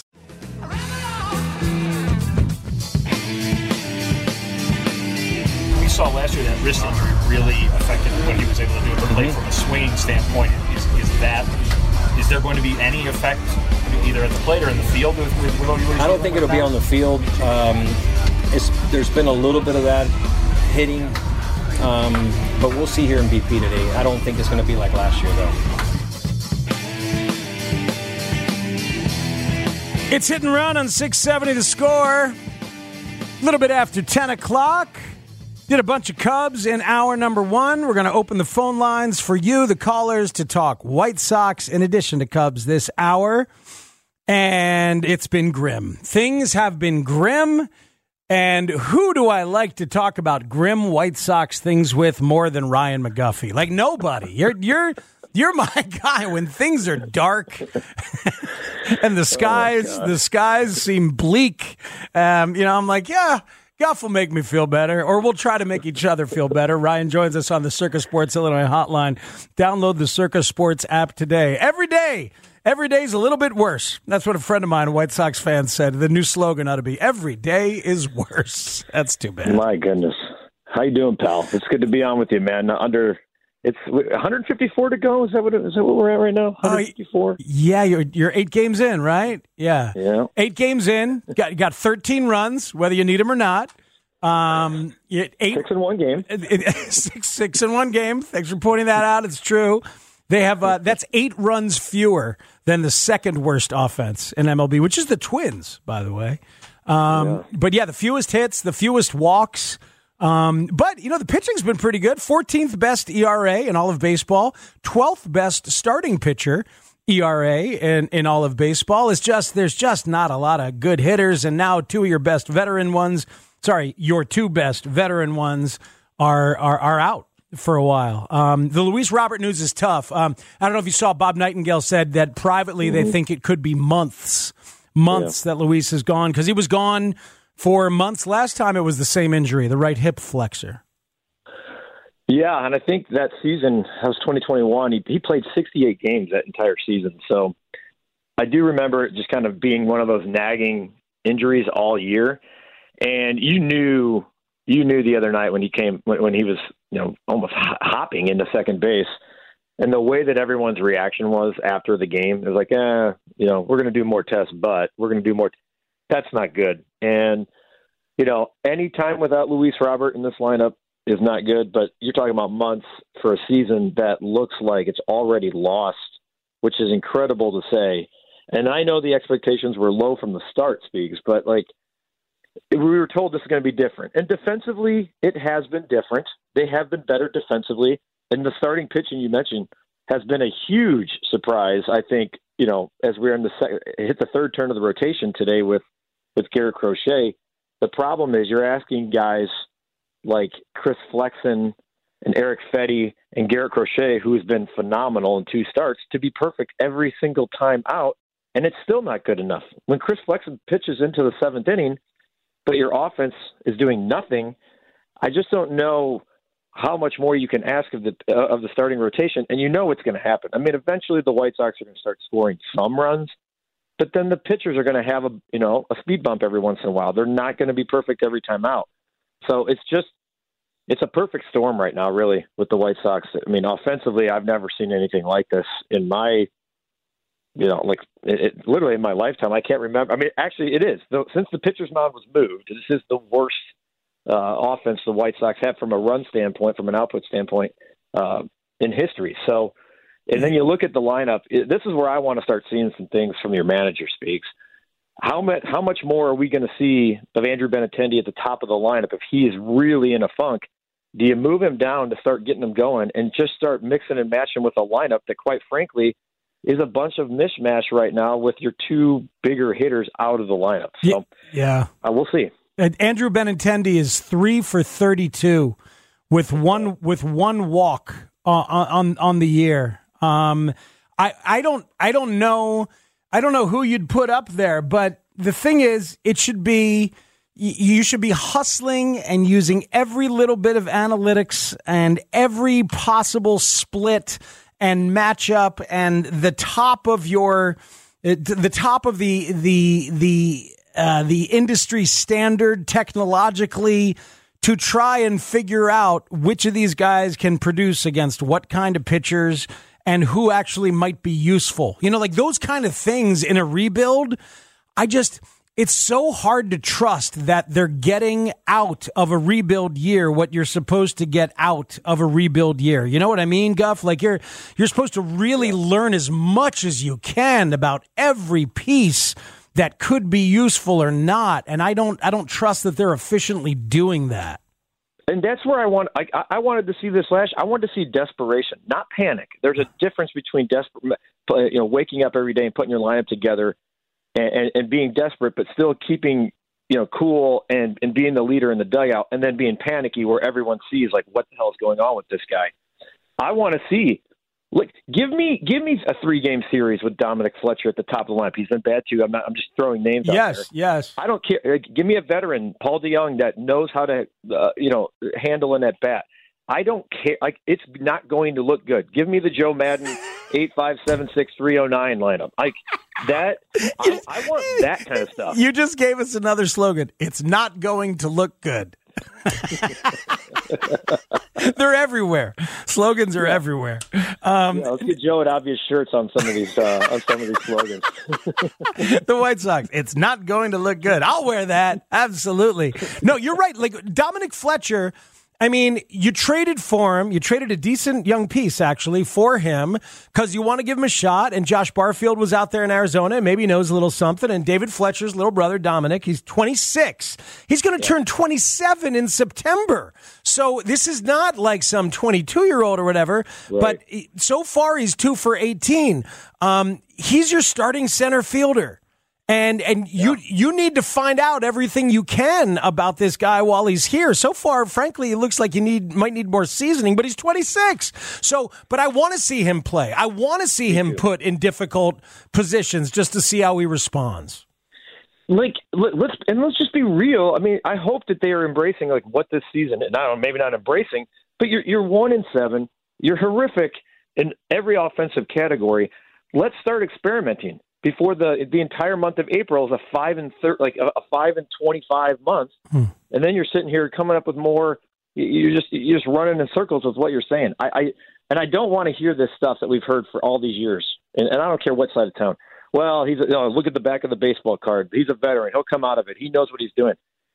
We saw last year that wrist injury really affected what he was able to do to play from a swing standpoint. Is, is that is there going to be any effect either at the plate or in the field with, with, with what he's I don't think it'll be on the field. Um, it's, there's been a little bit of that hitting, um, but we'll see here in B P today. I don't think it's going to be like last year, though. It's Hit and Run on six seventy The Score. A little bit after ten o'clock. Did a bunch of Cubs in hour number one. We're going to open the phone lines for you, the callers, to talk White Sox in addition to Cubs this hour. And it's been grim. Things have been grim. And who do I like to talk about grim White Sox things with more than Ryan McGuffey? Like nobody. You're you're you're my guy when things are dark and the skies oh the skies seem bleak. Um, you know, I'm like, yeah. Guff will make me feel better, or we'll try to make each other feel better. Ryan joins us on the Circa Sports Illinois hotline. Download the Circa Sports app today. Every day, every day is a little bit worse. That's what a friend of mine, a White Sox fan, said. The new slogan ought to be, every day is worse. That's too bad. My goodness. How you doing, pal? It's good to be on with you, man. Under It's one hundred fifty-four to go. Is that what is that what we're at right now? one hundred fifty-four. Uh, yeah, you're you're eight games in, right? Yeah, yeah. Eight games in. Got got thirteen runs, whether you need them or not. Um, eight six in one game. six six in one game. Thanks for pointing that out. It's true. They have uh, that's eight runs fewer than the second worst offense in M L B, which is the Twins, by the way. Um, yeah. But yeah, the fewest hits, the fewest walks. Um, but, you know, the pitching's been pretty good. fourteenth best E R A in all of baseball. twelfth best starting pitcher E R A in, in all of baseball. It's just, there's just not a lot of good hitters. And now two of your best veteran ones, sorry, your two best veteran ones are, are, are out for a while. Um, the Luis Robert news is tough. Um, I don't know if you saw Bob Nightingale said that privately mm-hmm. they think it could be months, months yeah. that Luis is gone because he was gone for months. Last time it was the same injury, the right hip flexor. Yeah, and I think that season, that was twenty twenty-one, he, he played sixty-eight games that entire season. So I do remember it just kind of being one of those nagging injuries all year. And you knew you knew the other night when he came, when, when he was, you know, almost hopping into second base. And the way that everyone's reaction was after the game, it was like, eh, you know, we're going to do more tests, but we're going to do more. T- That's not good. And, you know, any time without Luis Robert in this lineup is not good, but you're talking about months for a season that looks like it's already lost, which is incredible to say. And I know the expectations were low from the start, Speaks, but like we were told this is going to be different. And defensively, it has been different. They have been better defensively. And the starting pitching you mentioned has been a huge surprise, I think, you know, as we're in the second, hit the third turn of the rotation today with, with Garrett Crochet. The problem is you're asking guys like Chris Flexen and Eric Fetty and Garrett Crochet, who has been phenomenal in two starts, to be perfect every single time out, and it's still not good enough. When Chris Flexen pitches into the seventh inning, but your offense is doing nothing, I just don't know how much more you can ask of the uh, of the starting rotation, and you know what's going to happen. I mean, eventually the White Sox are going to start scoring some runs, but then the pitchers are going to have a you know a speed bump every once in a while. They're not going to be perfect every time out. So it's just it's a perfect storm right now, really, with the White Sox. I mean, offensively, I've never seen anything like this in my you know like it, it, literally in my lifetime. I can't remember. I mean, actually, it is. Though, since the pitcher's mound was moved, this is the worst Uh, offense the White Sox have from a run standpoint, from an output standpoint, uh, in history. So, and then you look at the lineup. It, this is where I want to start seeing some things from your manager, Speaks. How much, how much more are we going to see of Andrew Benintendi at the top of the lineup if he is really in a funk? Do you move him down to start getting him going and just start mixing and matching with a lineup that, quite frankly, is a bunch of mishmash right now with your two bigger hitters out of the lineup? So, yeah, uh, we'll see. Andrew Benintendi is three for thirty-two with one with one walk on on, on the year. Um, I I don't I don't know I don't know who you'd put up there, but the thing is, it should be you should be hustling and using every little bit of analytics and every possible split and matchup and the top of your the top of the the the. Uh, the industry standard technologically to try and figure out which of these guys can produce against what kind of pitchers and who actually might be useful. You know, like those kind of things in a rebuild, I just, it's so hard to trust that they're getting out of a rebuild year what you're supposed to get out of a rebuild year. You know what I mean, Guff? Like you're, you're supposed to really learn as much as you can about every piece that could be useful or not, and I don't I don't trust that they're efficiently doing that. And that's where I want I, I wanted to see this last. I wanted to see desperation, not panic. There's a difference between desperate, you know, waking up every day and putting your lineup together, and, and, and being desperate, but still keeping you know cool and, and being the leader in the dugout, and then being panicky where everyone sees like what the hell is going on with this guy. I want to see. Look, give me give me a three game series with Dominic Fletcher at the top of the lineup. He's been bad too. I'm not. I'm just throwing names yes, out there. Yes, yes. I don't care. Give me a veteran, Paul DeYoung, that knows how to uh, you know handle an at bat. I don't care. Like it's not going to look good. Give me the Joe Madden eight five seven six three zero nine lineup. Like that. I, I want that kind of stuff. You just gave us another slogan. It's not going to look good. They're everywhere. Slogans are yeah. everywhere. Um, yeah, let's get Joe at obvious shirts on some of these uh, on some of these slogans. The White Sox. It's not going to look good. I'll wear that. Absolutely. No, you're right. Like Dominic Fletcher. I mean, you traded for him. You traded a decent young piece, actually, for him because you want to give him a shot. And Josh Barfield was out there in Arizona. Maybe he knows a little something. And David Fletcher's little brother, Dominic, he's twenty-six. He's going to yeah. turn twenty-seven in September. So this is not like some twenty-two-year-old or whatever. Right. But so far, he's two for eighteen. Um, he's your starting center fielder. And and you yeah. you need to find out everything you can about this guy while he's here. So far, frankly, it looks like you need might need more seasoning, but he's twenty-six. So, but I want to see him play. I want to see Me him too. put in difficult positions just to see how he responds. Like let's and let's just be real. I mean, I hope that they are embracing like what this season. And I don't know, maybe not embracing, but you're you're one in seven. You're horrific in every offensive category. Let's start experimenting. Before the the entire month of April is a five and thir- like a, a five and twenty five month, hmm. and then you're sitting here coming up with more. You're just you're just running in circles with what you're saying. I, I and I don't want to hear this stuff that we've heard for all these years. And, and I don't care what side of town. Well, he's you know, look at the back of the baseball card. He's a veteran. He'll come out of it. He knows what he's doing.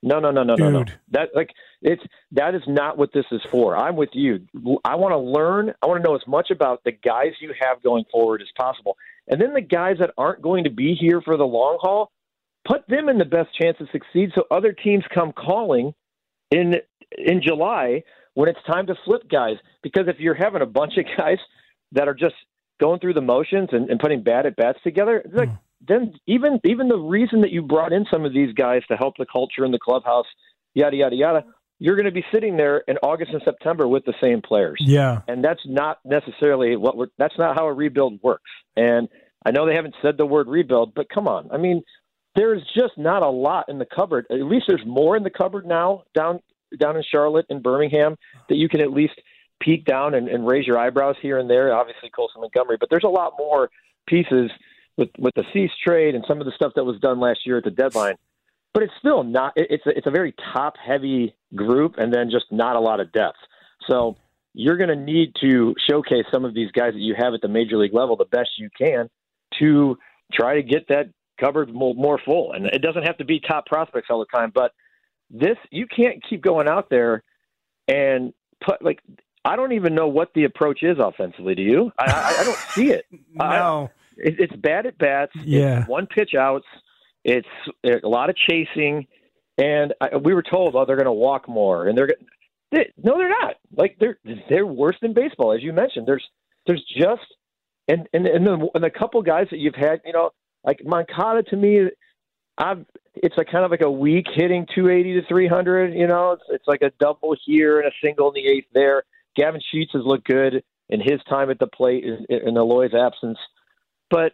No, no, no, no, no, no. Dude. That like it's that is not what this is for. I'm with you. I want to learn. I want to know as much about the guys you have going forward as possible, and then the guys that aren't going to be here for the long haul, put them in the best chance to succeed. So other teams come calling in in July when it's time to flip guys. Because if you're having a bunch of guys that are just going through the motions and, and putting bad at bats together, it's like. Mm. Then even even the reason that you brought in some of these guys to help the culture in the clubhouse, yada, yada, yada, you're going to be sitting there in August and September with the same players. Yeah. And that's not necessarily what we're, that's not how a rebuild works. And I know they haven't said the word rebuild, but come on. I mean, there's just not a lot in the cupboard. At least there's more in the cupboard now down, down in Charlotte and Birmingham that you can at least peek down and, and raise your eyebrows here and there. Obviously Colson Montgomery, but there's a lot more pieces with with the Cease trade and some of the stuff that was done last year at the deadline. But it's still not it, it's a, it's a very top heavy group and then just not a lot of depth. So you're going to need to showcase some of these guys that you have at the major league level the best you can to try to get that cupboard more, more full. And it doesn't have to be top prospects all the time, but this you can't keep going out there and put like I don't even know what the approach is offensively. Do you? I, I, I don't see it. No. I, It's bad at bats. Yeah. It's one pitch outs. It's a lot of chasing, and I, we were told, oh, they're going to walk more, and they're they, no, they're not. Like they're they're worse than baseball, as you mentioned. There's there's just and and and the, and the couple guys that you've had, you know, like Moncada to me, I've it's like kind of like a week hitting two eighty to three hundred. You know, it's it's like a double here and a single in the eighth there. Gavin Sheets has looked good in his time at the plate in, in Eloy's absence. But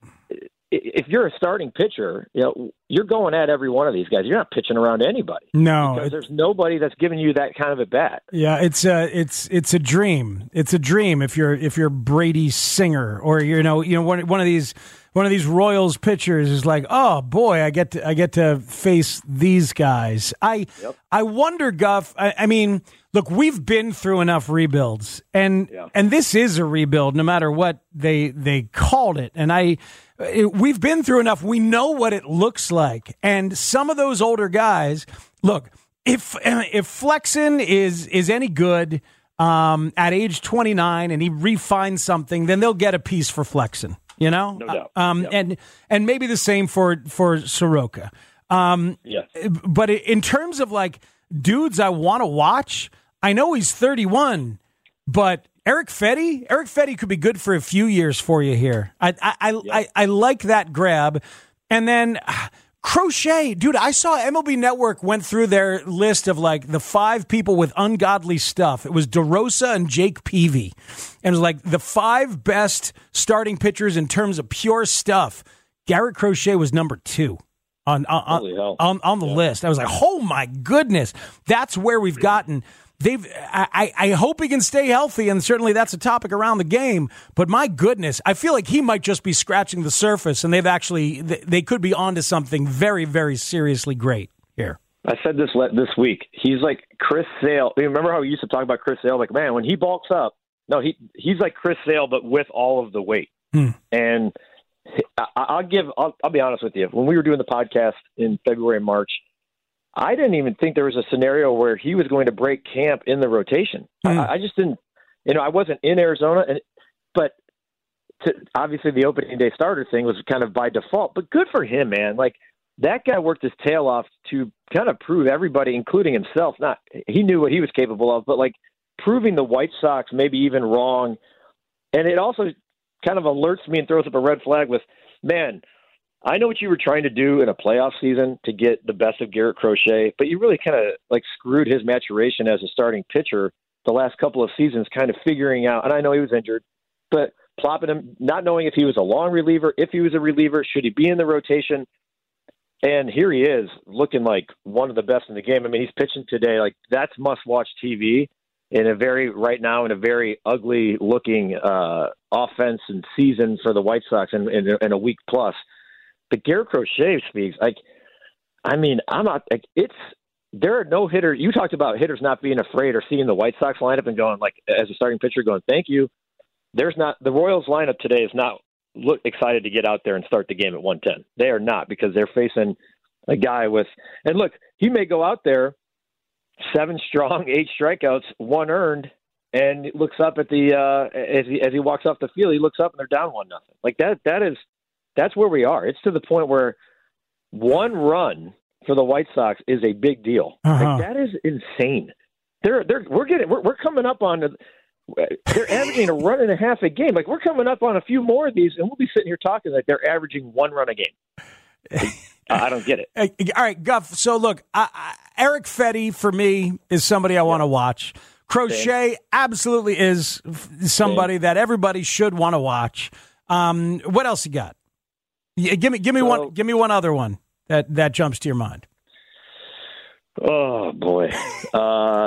if you're a starting pitcher, you know, you're going at every one of these guys. You're not pitching around anybody. No, because there's nobody that's giving you that kind of a bat. Yeah, it's a it's it's a dream. It's a dream if you're if you're Brady Singer or you know you know one one of these one of these Royals pitchers is like, oh boy, I get to I get to face these guys. I yep. I wonder, Guff. I, I mean, look, we've been through enough rebuilds, and yeah. and this is a rebuild, no matter what they they called it. And I, it, we've been through enough. We know what it looks like. And some of those older guys, look, if if Flexen is is any good um, at age twenty-nine and he refines something, then they'll get a piece for Flexen. You know, no doubt. Um, yep. and and maybe the same for for Soroka. Um, yes. But in terms of like dudes I want to watch, I know he's thirty-one, but Eric Fetty, Eric Fetty could be good for a few years for you here. I I I, yep. I, I like that grab. And then uh, Crochet, dude, I saw M L B Network went through their list of like the five people with ungodly stuff. It was DeRosa and Jake Peavy. And it was like the five best starting pitchers in terms of pure stuff. Garrett Crochet was number two on on, on, on the yeah. list. I was like, oh my goodness, that's where we've gotten. They've. I, I hope he can stay healthy, and certainly that's a topic around the game. But my goodness, I feel like he might just be scratching the surface, and they've actually they could be onto something very, very seriously great here. I said this this week. He's like Chris Sale. Remember how we used to talk about Chris Sale? Like, man, when he bulks up, no, he he's like Chris Sale, but with all of the weight. Hmm. And I, I'll give. I'll, I'll be honest with you. When we were doing the podcast in February and March, I didn't even think there was a scenario where he was going to break camp in the rotation. Mm. I, I just didn't, you know, I wasn't in Arizona, and but to, obviously the opening day starter thing was kind of by default. But good for him, man. Like that guy worked his tail off to kind of prove everybody, including himself. Not he knew what he was capable of, but like proving the White Sox maybe even wrong. And it also kind of alerts me and throws up a red flag with, man, I know what you were trying to do in a playoff season to get the best of Garrett Crochet, but you really kind of like screwed his maturation as a starting pitcher the last couple of seasons, kind of figuring out, and I know he was injured, but plopping him, not knowing if he was a long reliever, if he was a reliever, should he be in the rotation? And here he is looking like one of the best in the game. I mean, he's pitching today. Like that's must-watch T V in a very, right now, in a very ugly looking uh, offense and season for the White Sox in, in, in a week plus. But Garrett Crochet speaks like, I mean, I'm not like it's. There are no hitters. You talked about hitters not being afraid or seeing the White Sox lineup and going like, as a starting pitcher, going, "Thank you." There's not the Royals lineup today is not look excited to get out there and start the game at one ten. They are not because they're facing A guy with, and look, he may go out there seven strong, eight strikeouts, one earned, and looks up at the uh, as he as he walks off the field, he looks up and they're down one nothing. Like that. That is that's where we are. It's to the point where one run for the White Sox is a big deal. Uh-huh. Like, that is insane. They're they're we're getting we're, we're coming up on. They're averaging a run and a half a game. Like, we're coming up on a few more of these, and we'll be sitting here talking like they're averaging one run a game. I don't get it. All right, Guff. So, look, I, I, Eric Fetty, for me, is somebody I want to watch. Crochet Same. absolutely is somebody Same. that everybody should want to watch. Um, what else you got? Yeah, give me, give me so, one. Give me one other one that, that jumps to your mind. Oh boy, uh,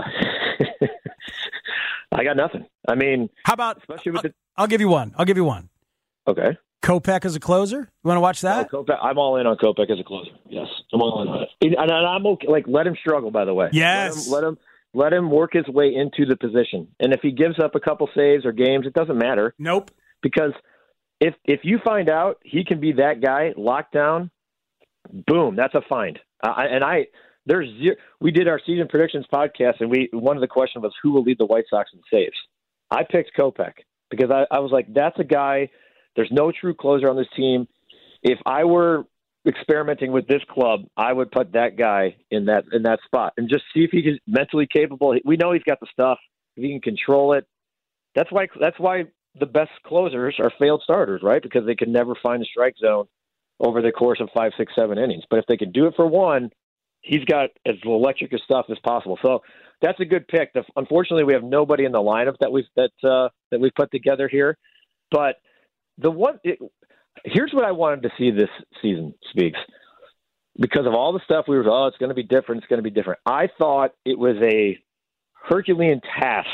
I got nothing. I mean, how about? Especially with I'll, the, I'll give you one. I'll give you one. Okay. Kopech as a closer. You want to watch that? Oh, Kopech, I'm all in on Kopech as a closer. Yes, I'm all in on it. And, and I'm okay. Like, let him struggle. By the way, yes. Let him, let him let him work his way into the position. And if he gives up a couple saves or games, it doesn't matter. Nope. Because if if you find out he can be that guy locked down, boom, that's a find. Uh, and I there's zero, we did our season predictions podcast, and we one of the questions was who will lead the White Sox in saves. I picked Kopech because I, I was like, that's a guy. There's no true closer on this team. If I were experimenting with this club, I would put that guy in that in that spot and just see if he's mentally capable. We know he's got the stuff. If he can control it. That's why that's why the best closers are failed starters, right? Because they can never find the strike zone over the course of five, six, seven innings. But if they can do it for one, he's got as electric a stuff as possible. So that's a good pick. Unfortunately, we have nobody in the lineup that we've that uh, that we've put together here. But the one it, here's what I wanted to see this season, Speaks, because of all the stuff we were. Oh, it's going to be different. It's going to be different. I thought it was a Herculean task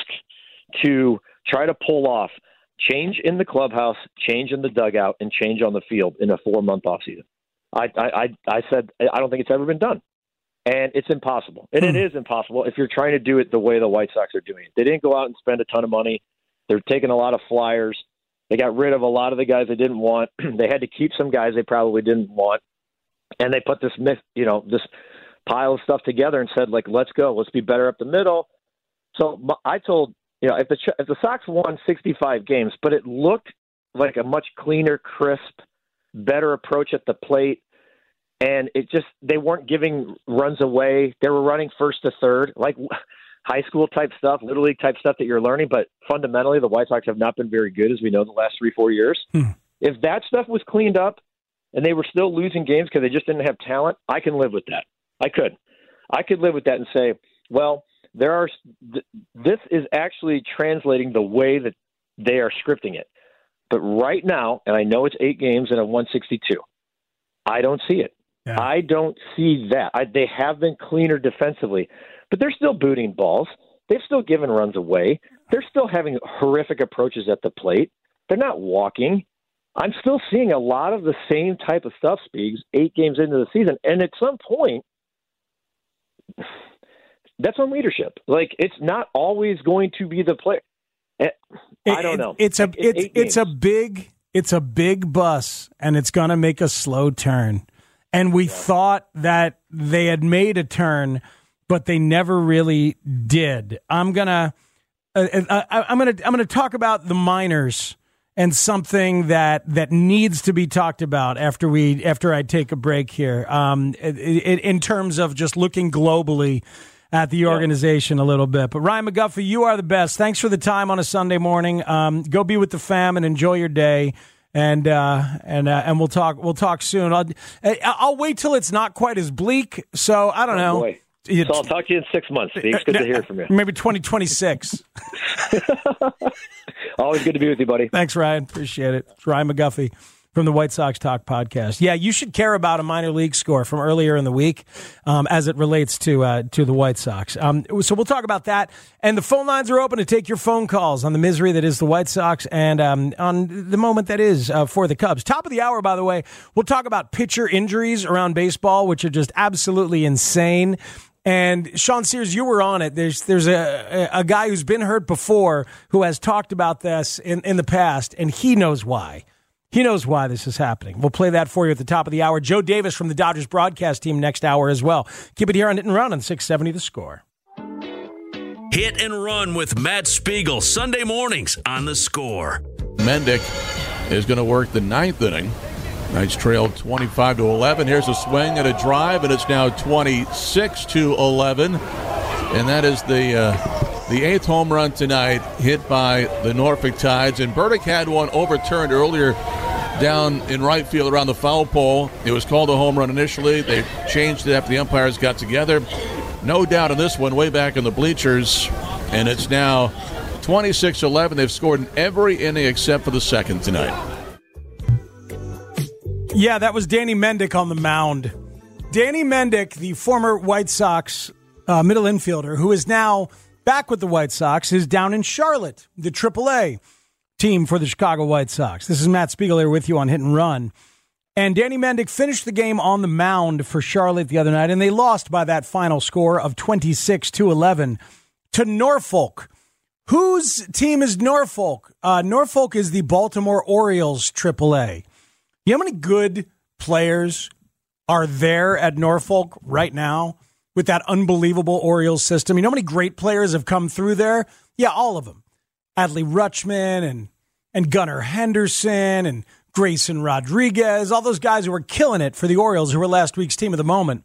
to try to pull off change in the clubhouse, change in the dugout, and change on the field in a four-month offseason. I, I, I said I don't think it's ever been done, and it's impossible. And it is impossible if you're trying to do it the way the White Sox are doing it. They didn't go out and spend a ton of money. They're taking a lot of flyers. They got rid of a lot of the guys they didn't want. They had to keep some guys they probably didn't want, and they put this, you know, this pile of stuff together and said, like, let's go, let's be better up the middle. So I told, you know, if the if the Sox won sixty-five games, but it looked like a much cleaner, crisp, better approach at the plate, and it just they weren't giving runs away. They were running first to third, like high school type stuff, little league type stuff that you're learning. But fundamentally, the White Sox have not been very good, as we know, the last three, four years. Hmm. If that stuff was cleaned up and they were still losing games because they just didn't have talent, I can live with that. I could. I could live with that and say, well, there are. Th- this is actually translating the way that they are scripting it. But right now, and I know it's eight games and a one sixty-two, I don't see it. Yeah. I don't see that. I, they have been cleaner defensively. But they're still booting balls. They've still given runs away. They're still having horrific approaches at the plate. They're not walking. I'm still seeing a lot of the same type of stuff, Speaks, eight games into the season. And at some point, that's on leadership. Like, it's not always going to be the player. I don't know. It's a it's it's a big it's a big bus, and it's going to make a slow turn. And we yeah. thought that they had made a turn, but they never really did. I'm gonna, uh, I, I'm gonna, I'm gonna talk about the minors and something that that needs to be talked about after we after I take a break here. Um, it, it, in terms of just looking globally at the organization yeah. a little bit. But Ryan McGuffey, you are the best. Thanks for the time on a Sunday morning. Um, go be with the fam and enjoy your day. And uh, and uh, and we'll talk. We'll talk soon. I'll I'll wait till it's not quite as bleak. So I don't know. Oh boy. So I'll talk to you in six months, Steve. It's good to hear from you. Maybe twenty twenty-six. Always good to be with you, buddy. Thanks, Ryan. Appreciate it. It's Ryan McGuffey from the White Sox Talk podcast. Yeah, you should care about a minor league score from earlier in the week um, as it relates to uh, to the White Sox. Um, so we'll talk about that. And the phone lines are open to take your phone calls on the misery that is the White Sox and um, on the moment that is uh, for the Cubs. Top of the hour, by the way, we'll talk about pitcher injuries around baseball, which are just absolutely insane. And Sean Sears, you were on it. There's there's a a guy who's been hurt before who has talked about this in, in the past, and he knows why. He knows why this is happening. We'll play that for you at the top of the hour. Joe Davis from the Dodgers broadcast team next hour as well. Keep it here on Hit and Run on six seventy The Score. Hit and Run with Matt Spiegel, Sunday mornings on The Score. Mendick is going to work the ninth inning. Knights trailed twenty-five to eleven. Here's a swing and a drive, and it's now twenty-six to eleven. And that is the uh, the eighth home run tonight, hit by the Norfolk Tides. And Burdick had one overturned earlier down in right field around the foul pole. It was called a home run initially. They changed it after the umpires got together. No doubt on this one, way back in the bleachers. And it's now twenty-six eleven. They've scored in every inning except for the second tonight. Yeah, that was Danny Mendick on the mound. Danny Mendick, the former White Sox uh, middle infielder, who is now back with the White Sox, is down in Charlotte, the triple A team for the Chicago White Sox. This is Matt Spiegel here with you on Hit and Run. And Danny Mendick finished the game on the mound for Charlotte the other night, and they lost by that final score of twenty-six to eleven to Norfolk. Whose team is Norfolk? Uh, Norfolk is the Baltimore Orioles triple A. You know how many good players are there at Norfolk right now with that unbelievable Orioles system? You know how many great players have come through there? Yeah, all of them. Adley Rutschman and, and Gunnar Henderson and Grayson Rodriguez, all those guys who were killing it for the Orioles, who were last week's team of the moment.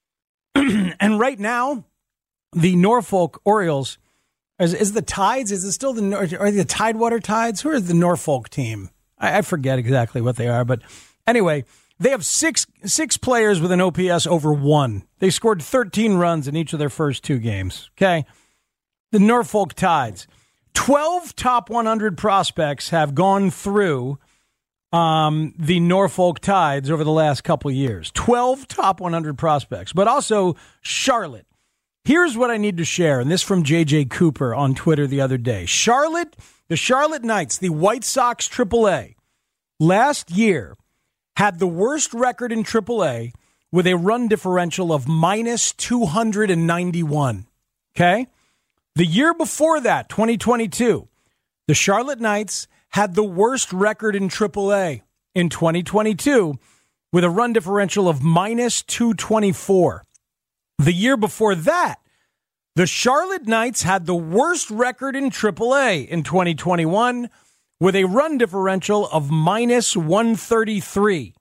And right now, the Norfolk Orioles, is, is the Tides, is it still the, are the Tidewater Tides? Who is the Norfolk team? I forget exactly what they are, but anyway, they have six six players with an O P S over one. They scored thirteen runs in each of their first two games, okay? The Norfolk Tides. twelve top one hundred prospects have gone through um, the Norfolk Tides over the last couple of years. twelve top one hundred prospects, but also Charlotte. Here's what I need to share, and this from J J Cooper on Twitter the other day. Charlotte... The Charlotte Knights, the White Sox triple A, last year had the worst record in triple A with a run differential of minus two hundred ninety-one. Okay? The year before that, twenty twenty-two, the Charlotte Knights had the worst record in triple A in twenty twenty-two with a run differential of minus two twenty-four. The year before that, the Charlotte Knights had the worst record in triple A in twenty twenty-one with a run differential of minus one thirty-three.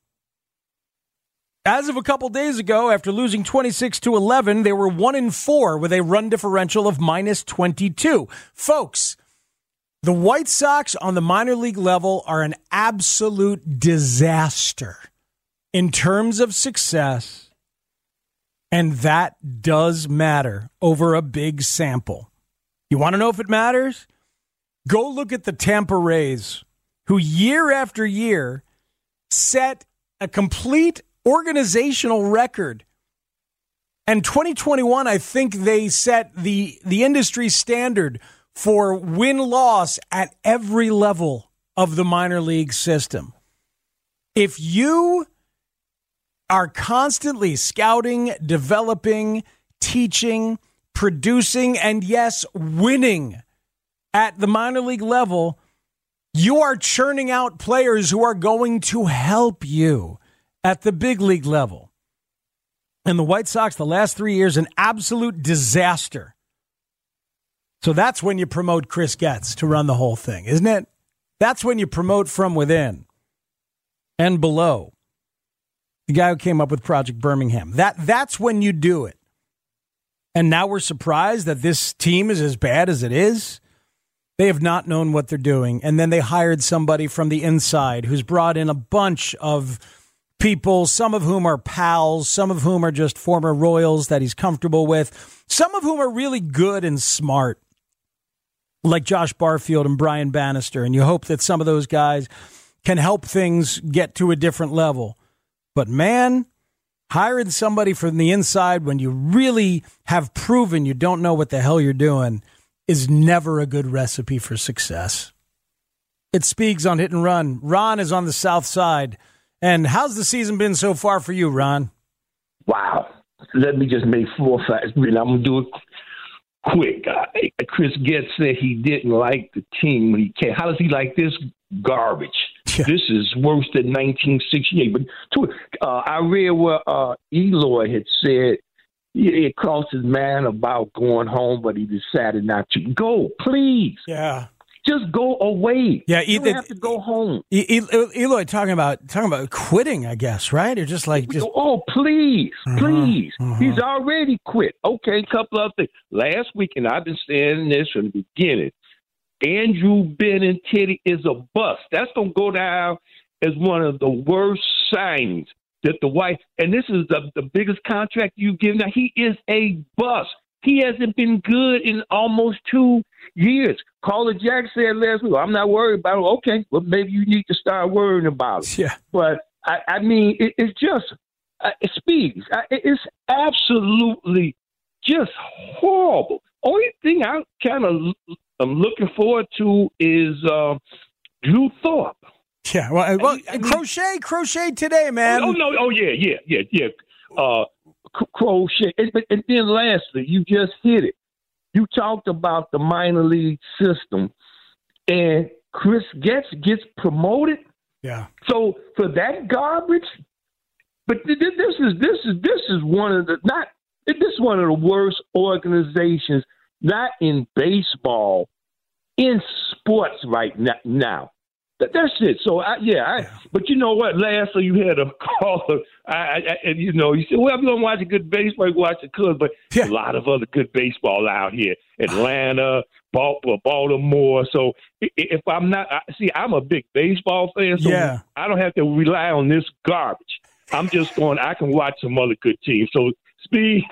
As of a couple days ago, after losing twenty-six to eleven, they were one and four with a run differential of minus twenty-two. Folks, the White Sox on the minor league level are an absolute disaster in terms of success. And that does matter over a big sample. You want to know if it matters? Go look at the Tampa Rays, who year after year set a complete organizational record. And twenty twenty-one, I think they set the, the industry standard for win-loss at every level of the minor league system. If you are constantly scouting, developing, teaching, producing, and yes, winning at the minor league level, you are churning out players who are going to help you at the big league level. And the White Sox, the last three years, an absolute disaster. So that's when you promote Chris Getz to run the whole thing, isn't it? That's when you promote from within and below. The guy who came up with Project Birmingham. That that's when you do it. And now we're surprised that this team is as bad as it is. They have not known what they're doing. And then they hired somebody from the inside who's brought in a bunch of people, some of whom are pals, some of whom are just former Royals that he's comfortable with, some of whom are really good and smart, like Josh Barfield and Brian Bannister. And you hope that some of those guys can help things get to a different level. But man, hiring somebody from the inside when you really have proven you don't know what the hell you're doing is never a good recipe for success. It speaks on Hit and Run. Ron is on the south side. And how's the season been so far for you, Ron? Wow. Let me just make four facts. I'm going to do it quick. Uh, Chris Getz said he didn't like the team when he came. How does he like this garbage? Yeah. This is worse than nineteen sixty-eight. But to, uh, I read what uh, Eloy had said. It crossed his mind about going home, but he decided not to. Go, please. Yeah. Just go away. Yeah, you don't have to go home. E- e- Eloy talking about talking about quitting, I guess, right? Or just like just oh, please, uh-huh, please. uh-huh. He's already quit. Okay, a couple of things. Last week, and I've been saying this from the beginning. Andrew Benintendi is a bust. That's gonna go down as one of the worst signings that the White. And this is the the biggest contract you've given. Now he is a bust. He hasn't been good in almost two years. Caller Jack said last week, I'm not worried about it. Okay, well, maybe you need to start worrying about it. Yeah. But, I, I mean, it, it's just, uh, it speaks. I, it's absolutely just horrible. Only thing I kind of am looking forward to is uh, Drew Thorpe. Yeah, well, well I mean, crochet, crochet today, man. Oh, no, oh, yeah, yeah, yeah, yeah. Uh, crochet. And, and then lastly, you just hit it. You talked about the minor league system, and Chris Getz gets promoted. Yeah. So for that garbage, but this is this is this is one of the not this is one of the worst organizations, not in baseball, in sports right now. That's it. So, I, yeah, I, but you know what? Lastly, you had a caller, I, I, and you know, you said, well, if you don't watch a good baseball, you watch the Cubs, but yeah. a lot of other good baseball out here. Atlanta, Baltimore. So, if I'm not, see, I'm a big baseball fan, so yeah. I don't have to rely on this garbage. I'm just going, I can watch some other good teams. So, Speed,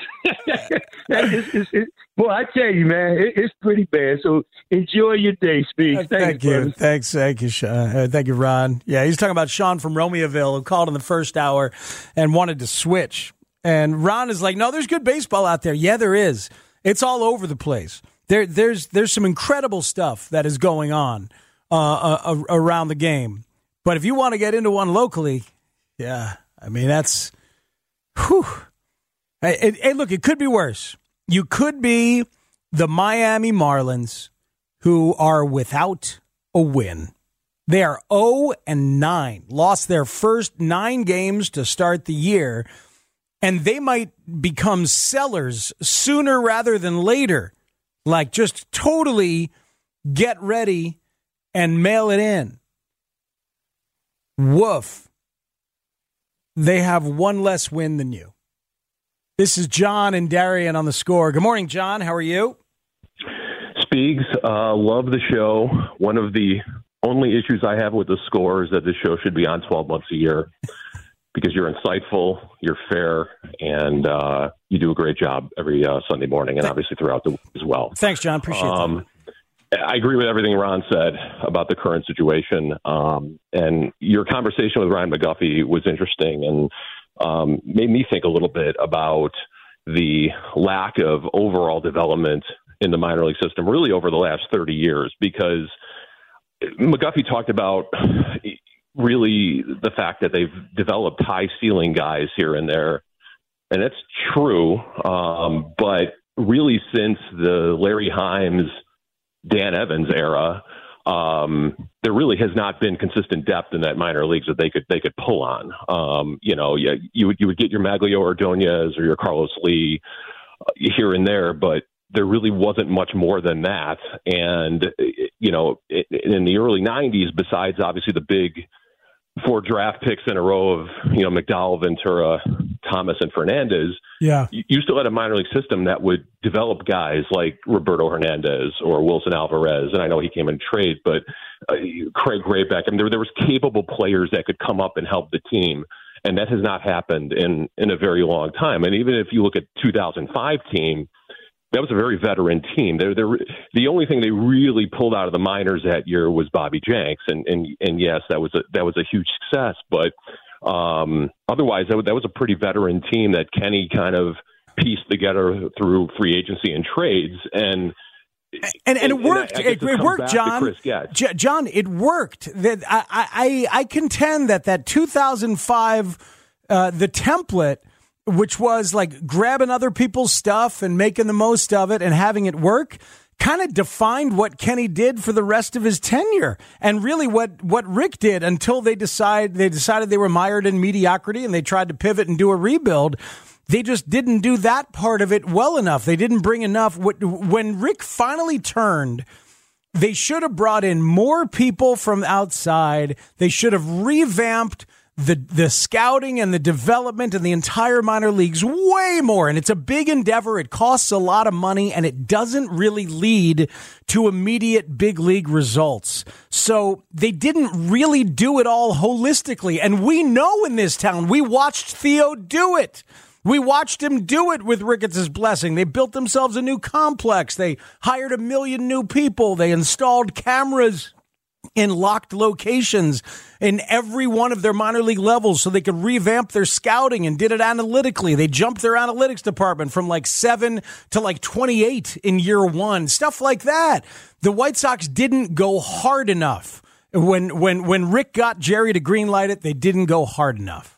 it's, it's, it's, boy, I tell you, man, it, it's pretty bad. So enjoy your day, Speed. Uh, thank Thanks, you. brother. Thanks, thank you, Sean. Uh, thank you, Ron. Yeah, he's talking about Sean from Romeoville who called in the first hour and wanted to switch. And Ron is like, no, there's good baseball out there. Yeah, there is. It's all over the place. There, there's, there's some incredible stuff that is going on uh, uh, around the game. But if you want to get into one locally, yeah, I mean, that's, whew. Hey, hey, look, it could be worse. You could be the Miami Marlins, who are without a win. They are oh and nine, lost their first nine games to start the year, and they might become sellers sooner rather than later. Like, just totally get ready and mail it in. Woof. They have one less win than you. This is John and Darian on the Score. Good morning, John. How are you? Speaks. Uh, love the show. One of the only issues I have with the Score is that the show should be on twelve months a year because you're insightful, you're fair, and uh, you do a great job every uh, Sunday morning and obviously throughout the week as well. Thanks, John. Appreciate um, that. I agree with everything Ron said about the current situation. Um, and your conversation with Ryan McGuffey was interesting and um, made me think a little bit about the lack of overall development in the minor league system really over the last thirty years, because McGuffey talked about really the fact that they've developed high ceiling guys here and there. And that's true. Um, but really since the Larry Himes, Dan Evans era, um, there really has not been consistent depth in that minor leagues that they could they could pull on. Um, you know, you, you would you would get your Maglio Ordonez or your Carlos Lee uh, here and there, but there really wasn't much more than that. And you know, in the early nineties, besides obviously the big four draft picks in a row of, you know, McDowell, Ventura, Thomas, and Fernandez, yeah, you, you still had a minor league system that would develop guys like Roberto Hernandez or Wilson Alvarez. And I know he came in trade, but uh, Craig Graybeck. I mean, there, there was capable players that could come up and help the team. And that has not happened in, in a very long time. And even if you look at two thousand five team, that was a very veteran team. They're, they're, the only thing they really pulled out of the minors that year was Bobby Jenks, and and and yes, that was a that was a huge success. But um, otherwise, that was, that was a pretty veteran team that Kenny kind of pieced together through free agency and trades, and and, and, and it worked. And I, I it, it worked, John. J- John, it worked. That I, I I contend that that two thousand five uh, the template, which was like grabbing other people's stuff and making the most of it and having it work, kind of defined what Kenny did for the rest of his tenure, and really what, what Rick did until they decide they decided they were mired in mediocrity and they tried to pivot and do a rebuild. They just didn't do that part of it well enough. They didn't bring enough. When Rick finally turned, they should have brought in more people from outside. They should have revamped the the scouting and the development and the entire minor leagues way more. And it's a big endeavor. It costs a lot of money, and it doesn't really lead to immediate big league results. So they didn't really do it all holistically. And we know in this town, we watched Theo do it. We watched him do it with Ricketts' blessing. They built themselves a new complex. They hired a million new people. They installed cameras in locked locations in every one of their minor league levels so they could revamp their scouting, and did it analytically. They jumped their analytics department from like seven to like twenty-eight in year one, stuff like that. The White Sox didn't go hard enough. When, when, when Rick got Jerry to greenlight it, they didn't go hard enough.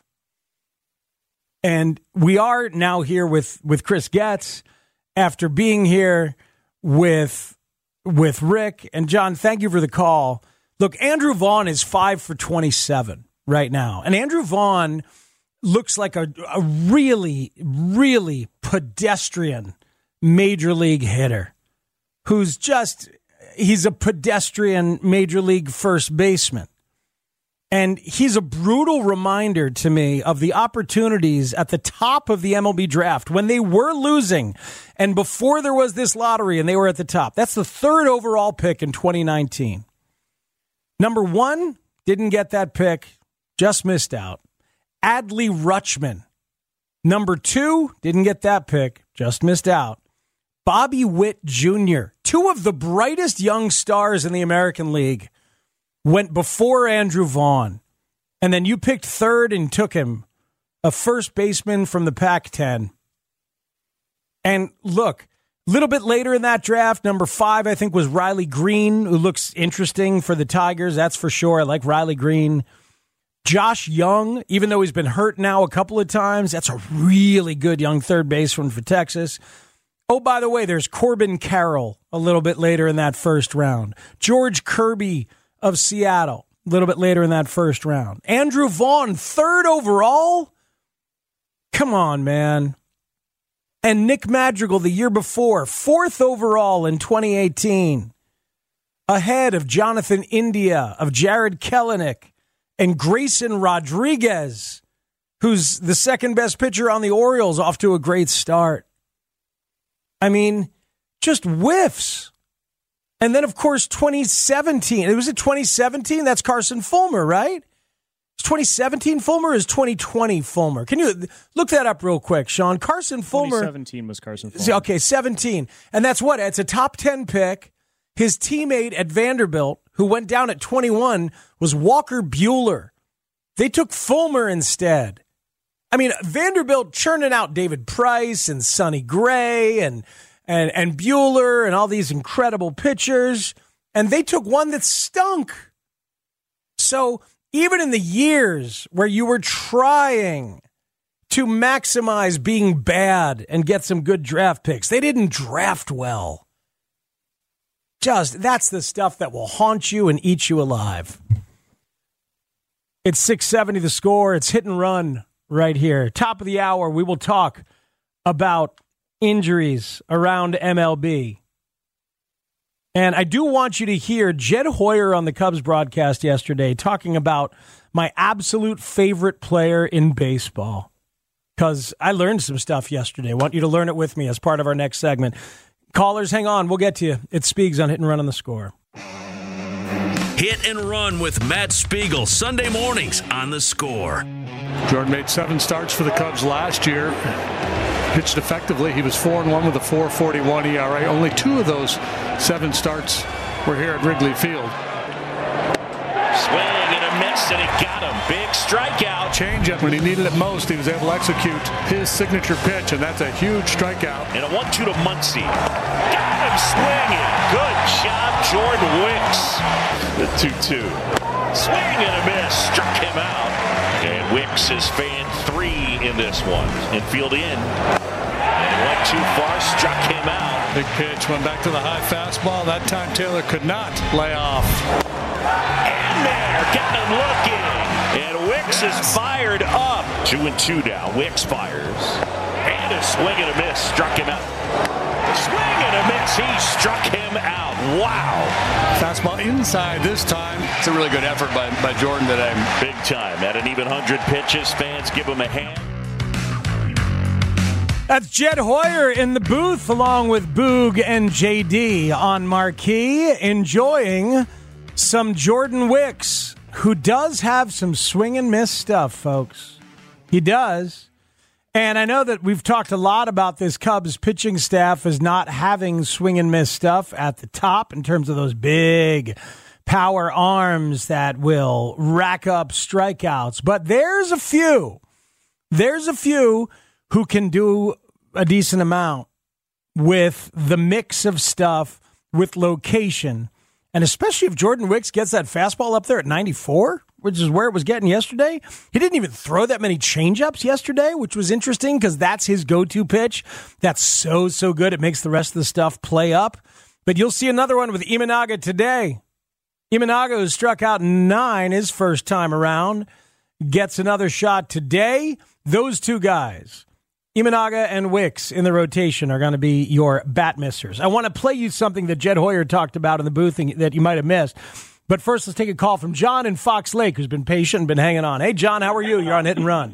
And we are now here with, with Chris Getz after being here with, with Rick. And John, thank you for the call. Look, Andrew Vaughn is five for twenty-seven right now. And Andrew Vaughn looks like a, a really, really pedestrian major league hitter who's just, he's a pedestrian major league first baseman. And he's a brutal reminder to me of the opportunities at the top of the M L B draft when they were losing and before there was this lottery and they were at the top. That's the third overall pick in twenty nineteen. Number one, didn't get that pick, just missed out. Adley Rutschman. Number two, didn't get that pick, just missed out. Bobby Witt Junior, two of the brightest young stars in the American League, went before Andrew Vaughn. And then you picked third and took him, a first baseman from the Pac ten. And look, a little bit later in that draft, number five, I think, was Riley Green, who looks interesting for the Tigers. That's for sure. I like Riley Green. Josh Young, even though he's been hurt now a couple of times, that's a really good young third baseman for Texas. Oh, by the way, there's Corbin Carroll a little bit later in that first round. George Kirby of Seattle a little bit later in that first round. Andrew Vaughn, third overall? Come on, man. And Nick Madrigal the year before, fourth overall in twenty eighteen. Ahead of Jonathan India, of Jared Kelenic, and Grayson Rodriguez, who's the second best pitcher on the Orioles, off to a great start. I mean, just whiffs. And then, of course, twenty seventeen. It was it twenty seventeen? That's Carson Fulmer, right? It's twenty seventeen Fulmer or is twenty twenty Fulmer? Can you look that up real quick, Sean? Carson Fulmer. twenty seventeen was Carson Fulmer. Okay, seventeen. And that's what? It's a top ten pick. His teammate at Vanderbilt, who went down at twenty-one, was Walker Buehler. They took Fulmer instead. I mean, Vanderbilt churning out David Price and Sonny Gray and and and Buehler and all these incredible pitchers, and they took one that stunk. So even in the years where you were trying to maximize being bad and get some good draft picks, they didn't draft well. Just, that's the stuff that will haunt you and eat you alive. It's six seventy The Score. It's Hit and Run right here. Top of the hour, we will talk about injuries around M L B. And I do want you to hear Jed Hoyer on the Cubs broadcast yesterday talking about my absolute favorite player in baseball. Because I learned some stuff yesterday. I want you to learn it with me as part of our next segment. Callers, hang on. We'll get to you. It's Speegs on Hit and Run on the Score. Hit and Run with Matt Spiegel, Sunday mornings on the Score. Jordan made seven starts for the Cubs last year. Pitched effectively. He was four and one with a four forty-one E R A. Only two of those seven starts were here at Wrigley Field. Swing and a miss, and he got him. Big strikeout. Changeup when he needed it most. He was able to execute his signature pitch, and that's a huge strikeout. And a one two to Muncy. Got him swinging. Good job, Jordan Wicks. The two two. Swing and a miss. Struck him out. And Wicks has fanned three in this one. Infield in. And one too far, struck him out. Big pitch, went back to the high fastball. That time Taylor could not lay off. And there, got him looking. And Wicks is fired up. Two and two now. Wicks fires. And a swing and a miss, struck him out. Swing and a miss, he struck him out. Wow. Fastball inside this time. It's a really good effort by, by Jordan today. Big time. At an even one hundred pitches, fans give him a hand. That's Jed Hoyer in the booth along with Boog and J D on Marquee, enjoying some Jordan Wicks, who does have some swing and miss stuff, folks. He does. And I know that we've talked a lot about this Cubs pitching staff as not having swing and miss stuff at the top in terms of those big power arms that will rack up strikeouts. But there's a few. There's a few who can do a decent amount with the mix of stuff, with location. And especially if Jordan Wicks gets that fastball up there at ninety-four, which is where it was getting yesterday. He didn't even throw that many changeups yesterday, which was interesting because that's his go-to pitch. That's so, so good. It makes the rest of the stuff play up. But you'll see another one with Imanaga today. Imanaga, who struck out nine his first time around, gets another shot today. Those two guys, Imanaga and Wicks in the rotation, are going to be your bat missers. I want to play you something that Jed Hoyer talked about in the booth that you might have missed. But first, let's take a call from John in Fox Lake, who's been patient and been hanging on. Hey, John, how are you? You're on Hit and Run.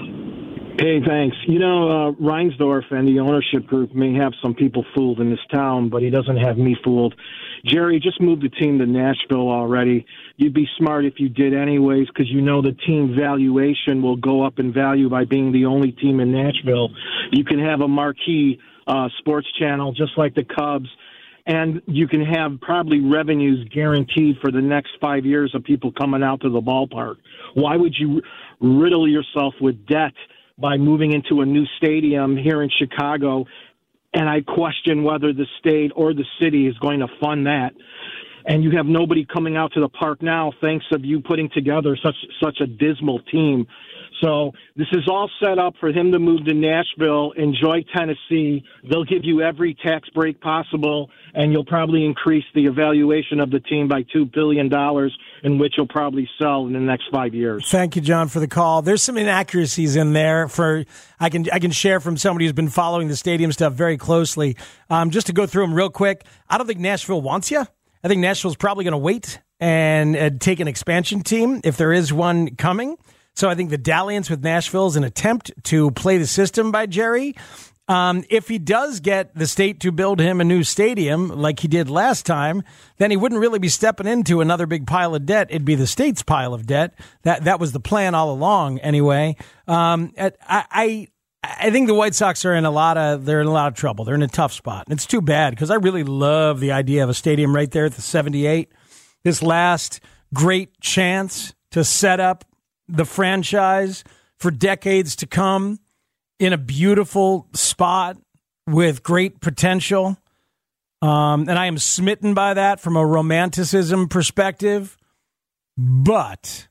Hey, thanks. You know, uh, Reinsdorf and the ownership group may have some people fooled in this town, but he doesn't have me fooled. Jerry, just moved the team to Nashville already. You'd be smart if you did anyways, because you know the team valuation will go up in value by being the only team in Nashville. You can have a marquee uh, sports channel just like the Cubs, and you can have probably revenues guaranteed for the next five years of people coming out to the ballpark. Why would you riddle yourself with debt by moving into a new stadium here in Chicago? And I question whether the state or the city is going to fund that. And you have nobody coming out to the park now thanks of you putting together such such a dismal team. So this is all set up for him to move to Nashville, enjoy Tennessee. They'll give you every tax break possible, and you'll probably increase the evaluation of the team by two billion dollars, in which you'll probably sell in the next five years. Thank you, John, for the call. There's some inaccuracies in there. For I can I can share from somebody who's been following the stadium stuff very closely. Um, just to go through them real quick, I don't think Nashville wants you. I think Nashville's probably going to wait and uh, take an expansion team if there is one coming. So I think the dalliance with Nashville is an attempt to play the system by Jerry. Um, if he does get the state to build him a new stadium like he did last time, then he wouldn't really be stepping into another big pile of debt. It'd be the state's pile of debt. That that was the plan all along anyway. Um, I, I I think the White Sox are in a lot of they're in a lot of trouble. They're in a tough spot. And it's too bad because I really love the idea of a stadium right there at the seventy-eight. This last great chance to set up the franchise for decades to come in a beautiful spot with great potential. Um, and I am smitten by that from a romanticism perspective, but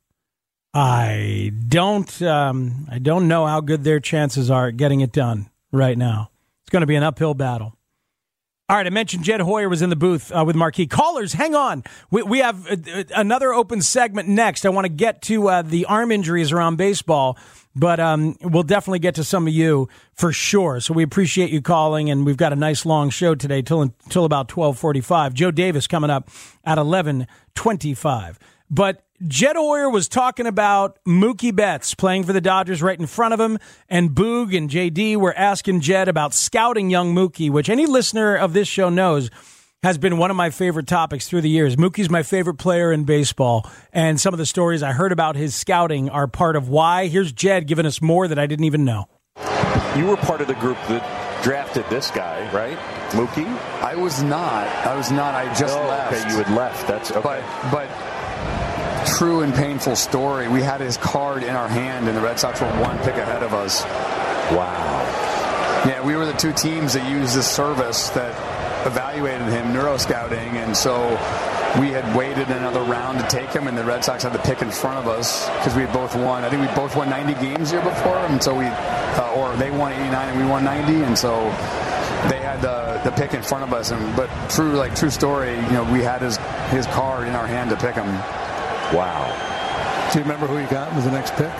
I don't, um, I don't know how good their chances are at getting it done right now. It's going to be an uphill battle. All right, I mentioned Jed Hoyer was in the booth uh, with Marquee. Callers, hang on. We, we have a, a, another open segment next. I want to get to uh, the arm injuries around baseball, but um, we'll definitely get to some of you for sure. So we appreciate you calling, and we've got a nice long show today till until about twelve forty-five. Joe Davis coming up at eleven twenty-five. But Jed Hoyer was talking about Mookie Betts playing for the Dodgers right in front of him, and Boog and J D were asking Jed about scouting young Mookie, which any listener of this show knows has been one of my favorite topics through the years. Mookie's my favorite player in baseball, and some of the stories I heard about his scouting are part of why. Here's Jed giving us more that I didn't even know. You were part of the group that drafted this guy, right? Mookie? I was not. I was not. I just oh, left. Okay, you had left. That's okay. But, but true and painful story. We had his card in our hand, and the Red Sox were one pick ahead of us. Wow. Yeah, we were the two teams that used this service that evaluated him, neuroscouting, and so we had waited another round to take him, and the Red Sox had the pick in front of us because we had both won. I think we both won ninety games the year before, and so we, uh, or they won eighty-nine and we won ninety, and so they had the, the pick in front of us, and but true like true story, you know, we had his his card in our hand to pick him. Wow. Do you remember who you got with the next pick?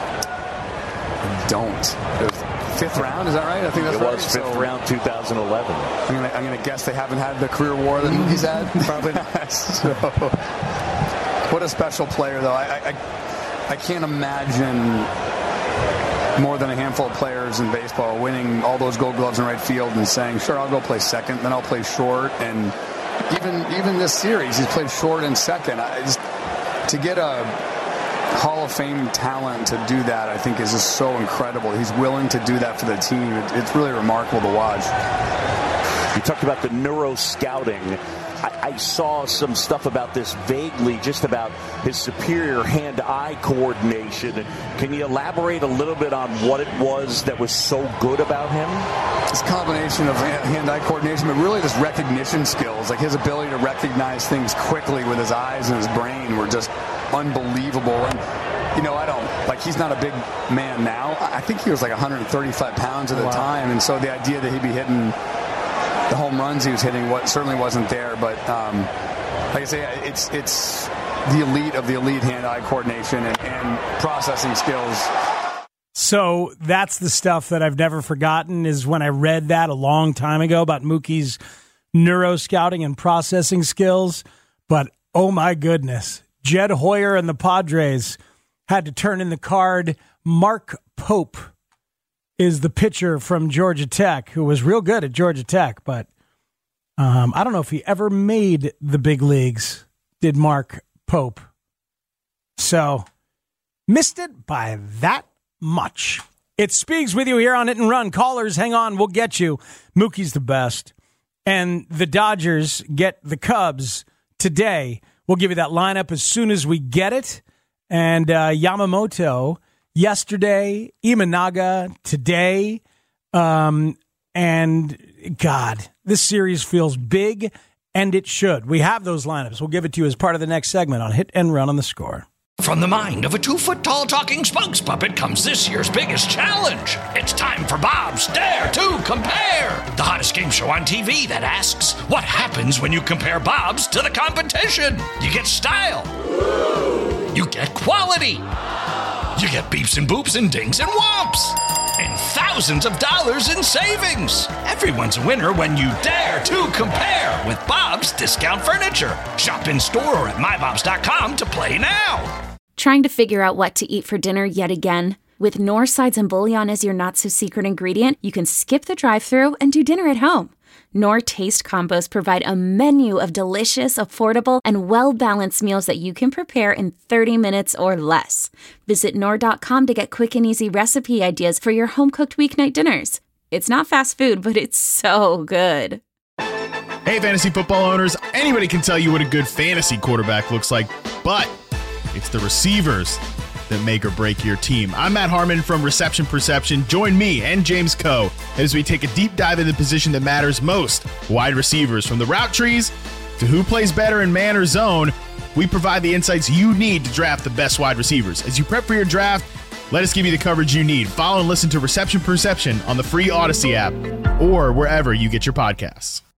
I don't. It was fifth round, is that right? I think that's it right. It was fifth so, round, two thousand eleven. I'm gonna I'm gonna guess they haven't had the career war that Mookie's had. Probably not. So, what a special player, though. I, I I can't imagine more than a handful of players in baseball winning all those Gold Gloves in right field and saying, "Sure, I'll go play second, then I'll play short." And even even this series, he's played short and second. I just, to get a Hall of Fame talent to do that, I think, is just so incredible. He's willing to do that for the team. It, it's really remarkable to watch. You talked about the neuro scouting. I, I saw some stuff about this vaguely, just about his superior hand-eye coordination. Can you elaborate a little bit on what it was that was so good about him? This combination of hand-eye coordination, but really just recognition skills. Like his ability to recognize things quickly with his eyes and his brain were just unbelievable. And, you know, I don't, like, he's not a big man now. I think he was like one hundred thirty-five pounds at the wow. time. And so the idea that he'd be hitting the home runs he was hitting what certainly wasn't there, but um, like I say, it's it's the elite of the elite hand-eye coordination and, and processing skills. So that's the stuff that I've never forgotten is when I read that a long time ago about Mookie's neuro scouting and processing skills. But oh my goodness, Jed Hoyer and the Padres had to turn in the card. Mark Pope is the pitcher from Georgia Tech, who was real good at Georgia Tech, but um, I don't know if he ever made the big leagues, did Mark Pope. So, missed it by that much. It's Speaks with you here on Hit and Run. Callers, hang on, we'll get you. Mookie's the best. And the Dodgers get the Cubs today. We'll give you that lineup as soon as we get it. And uh, Yamamoto yesterday, Imanaga today, um, and God, this series feels big, and it should. We have those lineups. We'll give it to you as part of the next segment on Hit and Run on the Score. From the mind of a two-foot-tall talking spokes puppet comes this year's biggest challenge. It's time for Bob's Dare to Compare, the hottest game show on T V that asks, what happens when you compare Bob's to the competition? You get style. You get quality. You get beeps and boops and dings and whomps. And thousands of dollars in savings. Everyone's a winner when you dare to compare with Bob's Discount Furniture. Shop in store or at my bobs dot com to play now. Trying to figure out what to eat for dinner yet again? With Knorr sides and bouillon as your not-so-secret ingredient, you can skip the drive-thru and do dinner at home. Knorr Taste Combos provide a menu of delicious, affordable, and well-balanced meals that you can prepare in thirty minutes or less. Visit Knorr dot com to get quick and easy recipe ideas for your home-cooked weeknight dinners. It's not fast food, but it's so good. Hey, fantasy football owners, anybody can tell you what a good fantasy quarterback looks like, but it's the receivers that make or break your team. I'm Matt Harmon from Reception Perception. Join me and James Coe as we take a deep dive into the position that matters most, wide receivers. From the route trees to who plays better in man or zone, we provide the insights you need to draft the best wide receivers. As you prep for your draft, let us give you the coverage you need. Follow and listen to Reception Perception on the free Odyssey app or wherever you get your podcasts.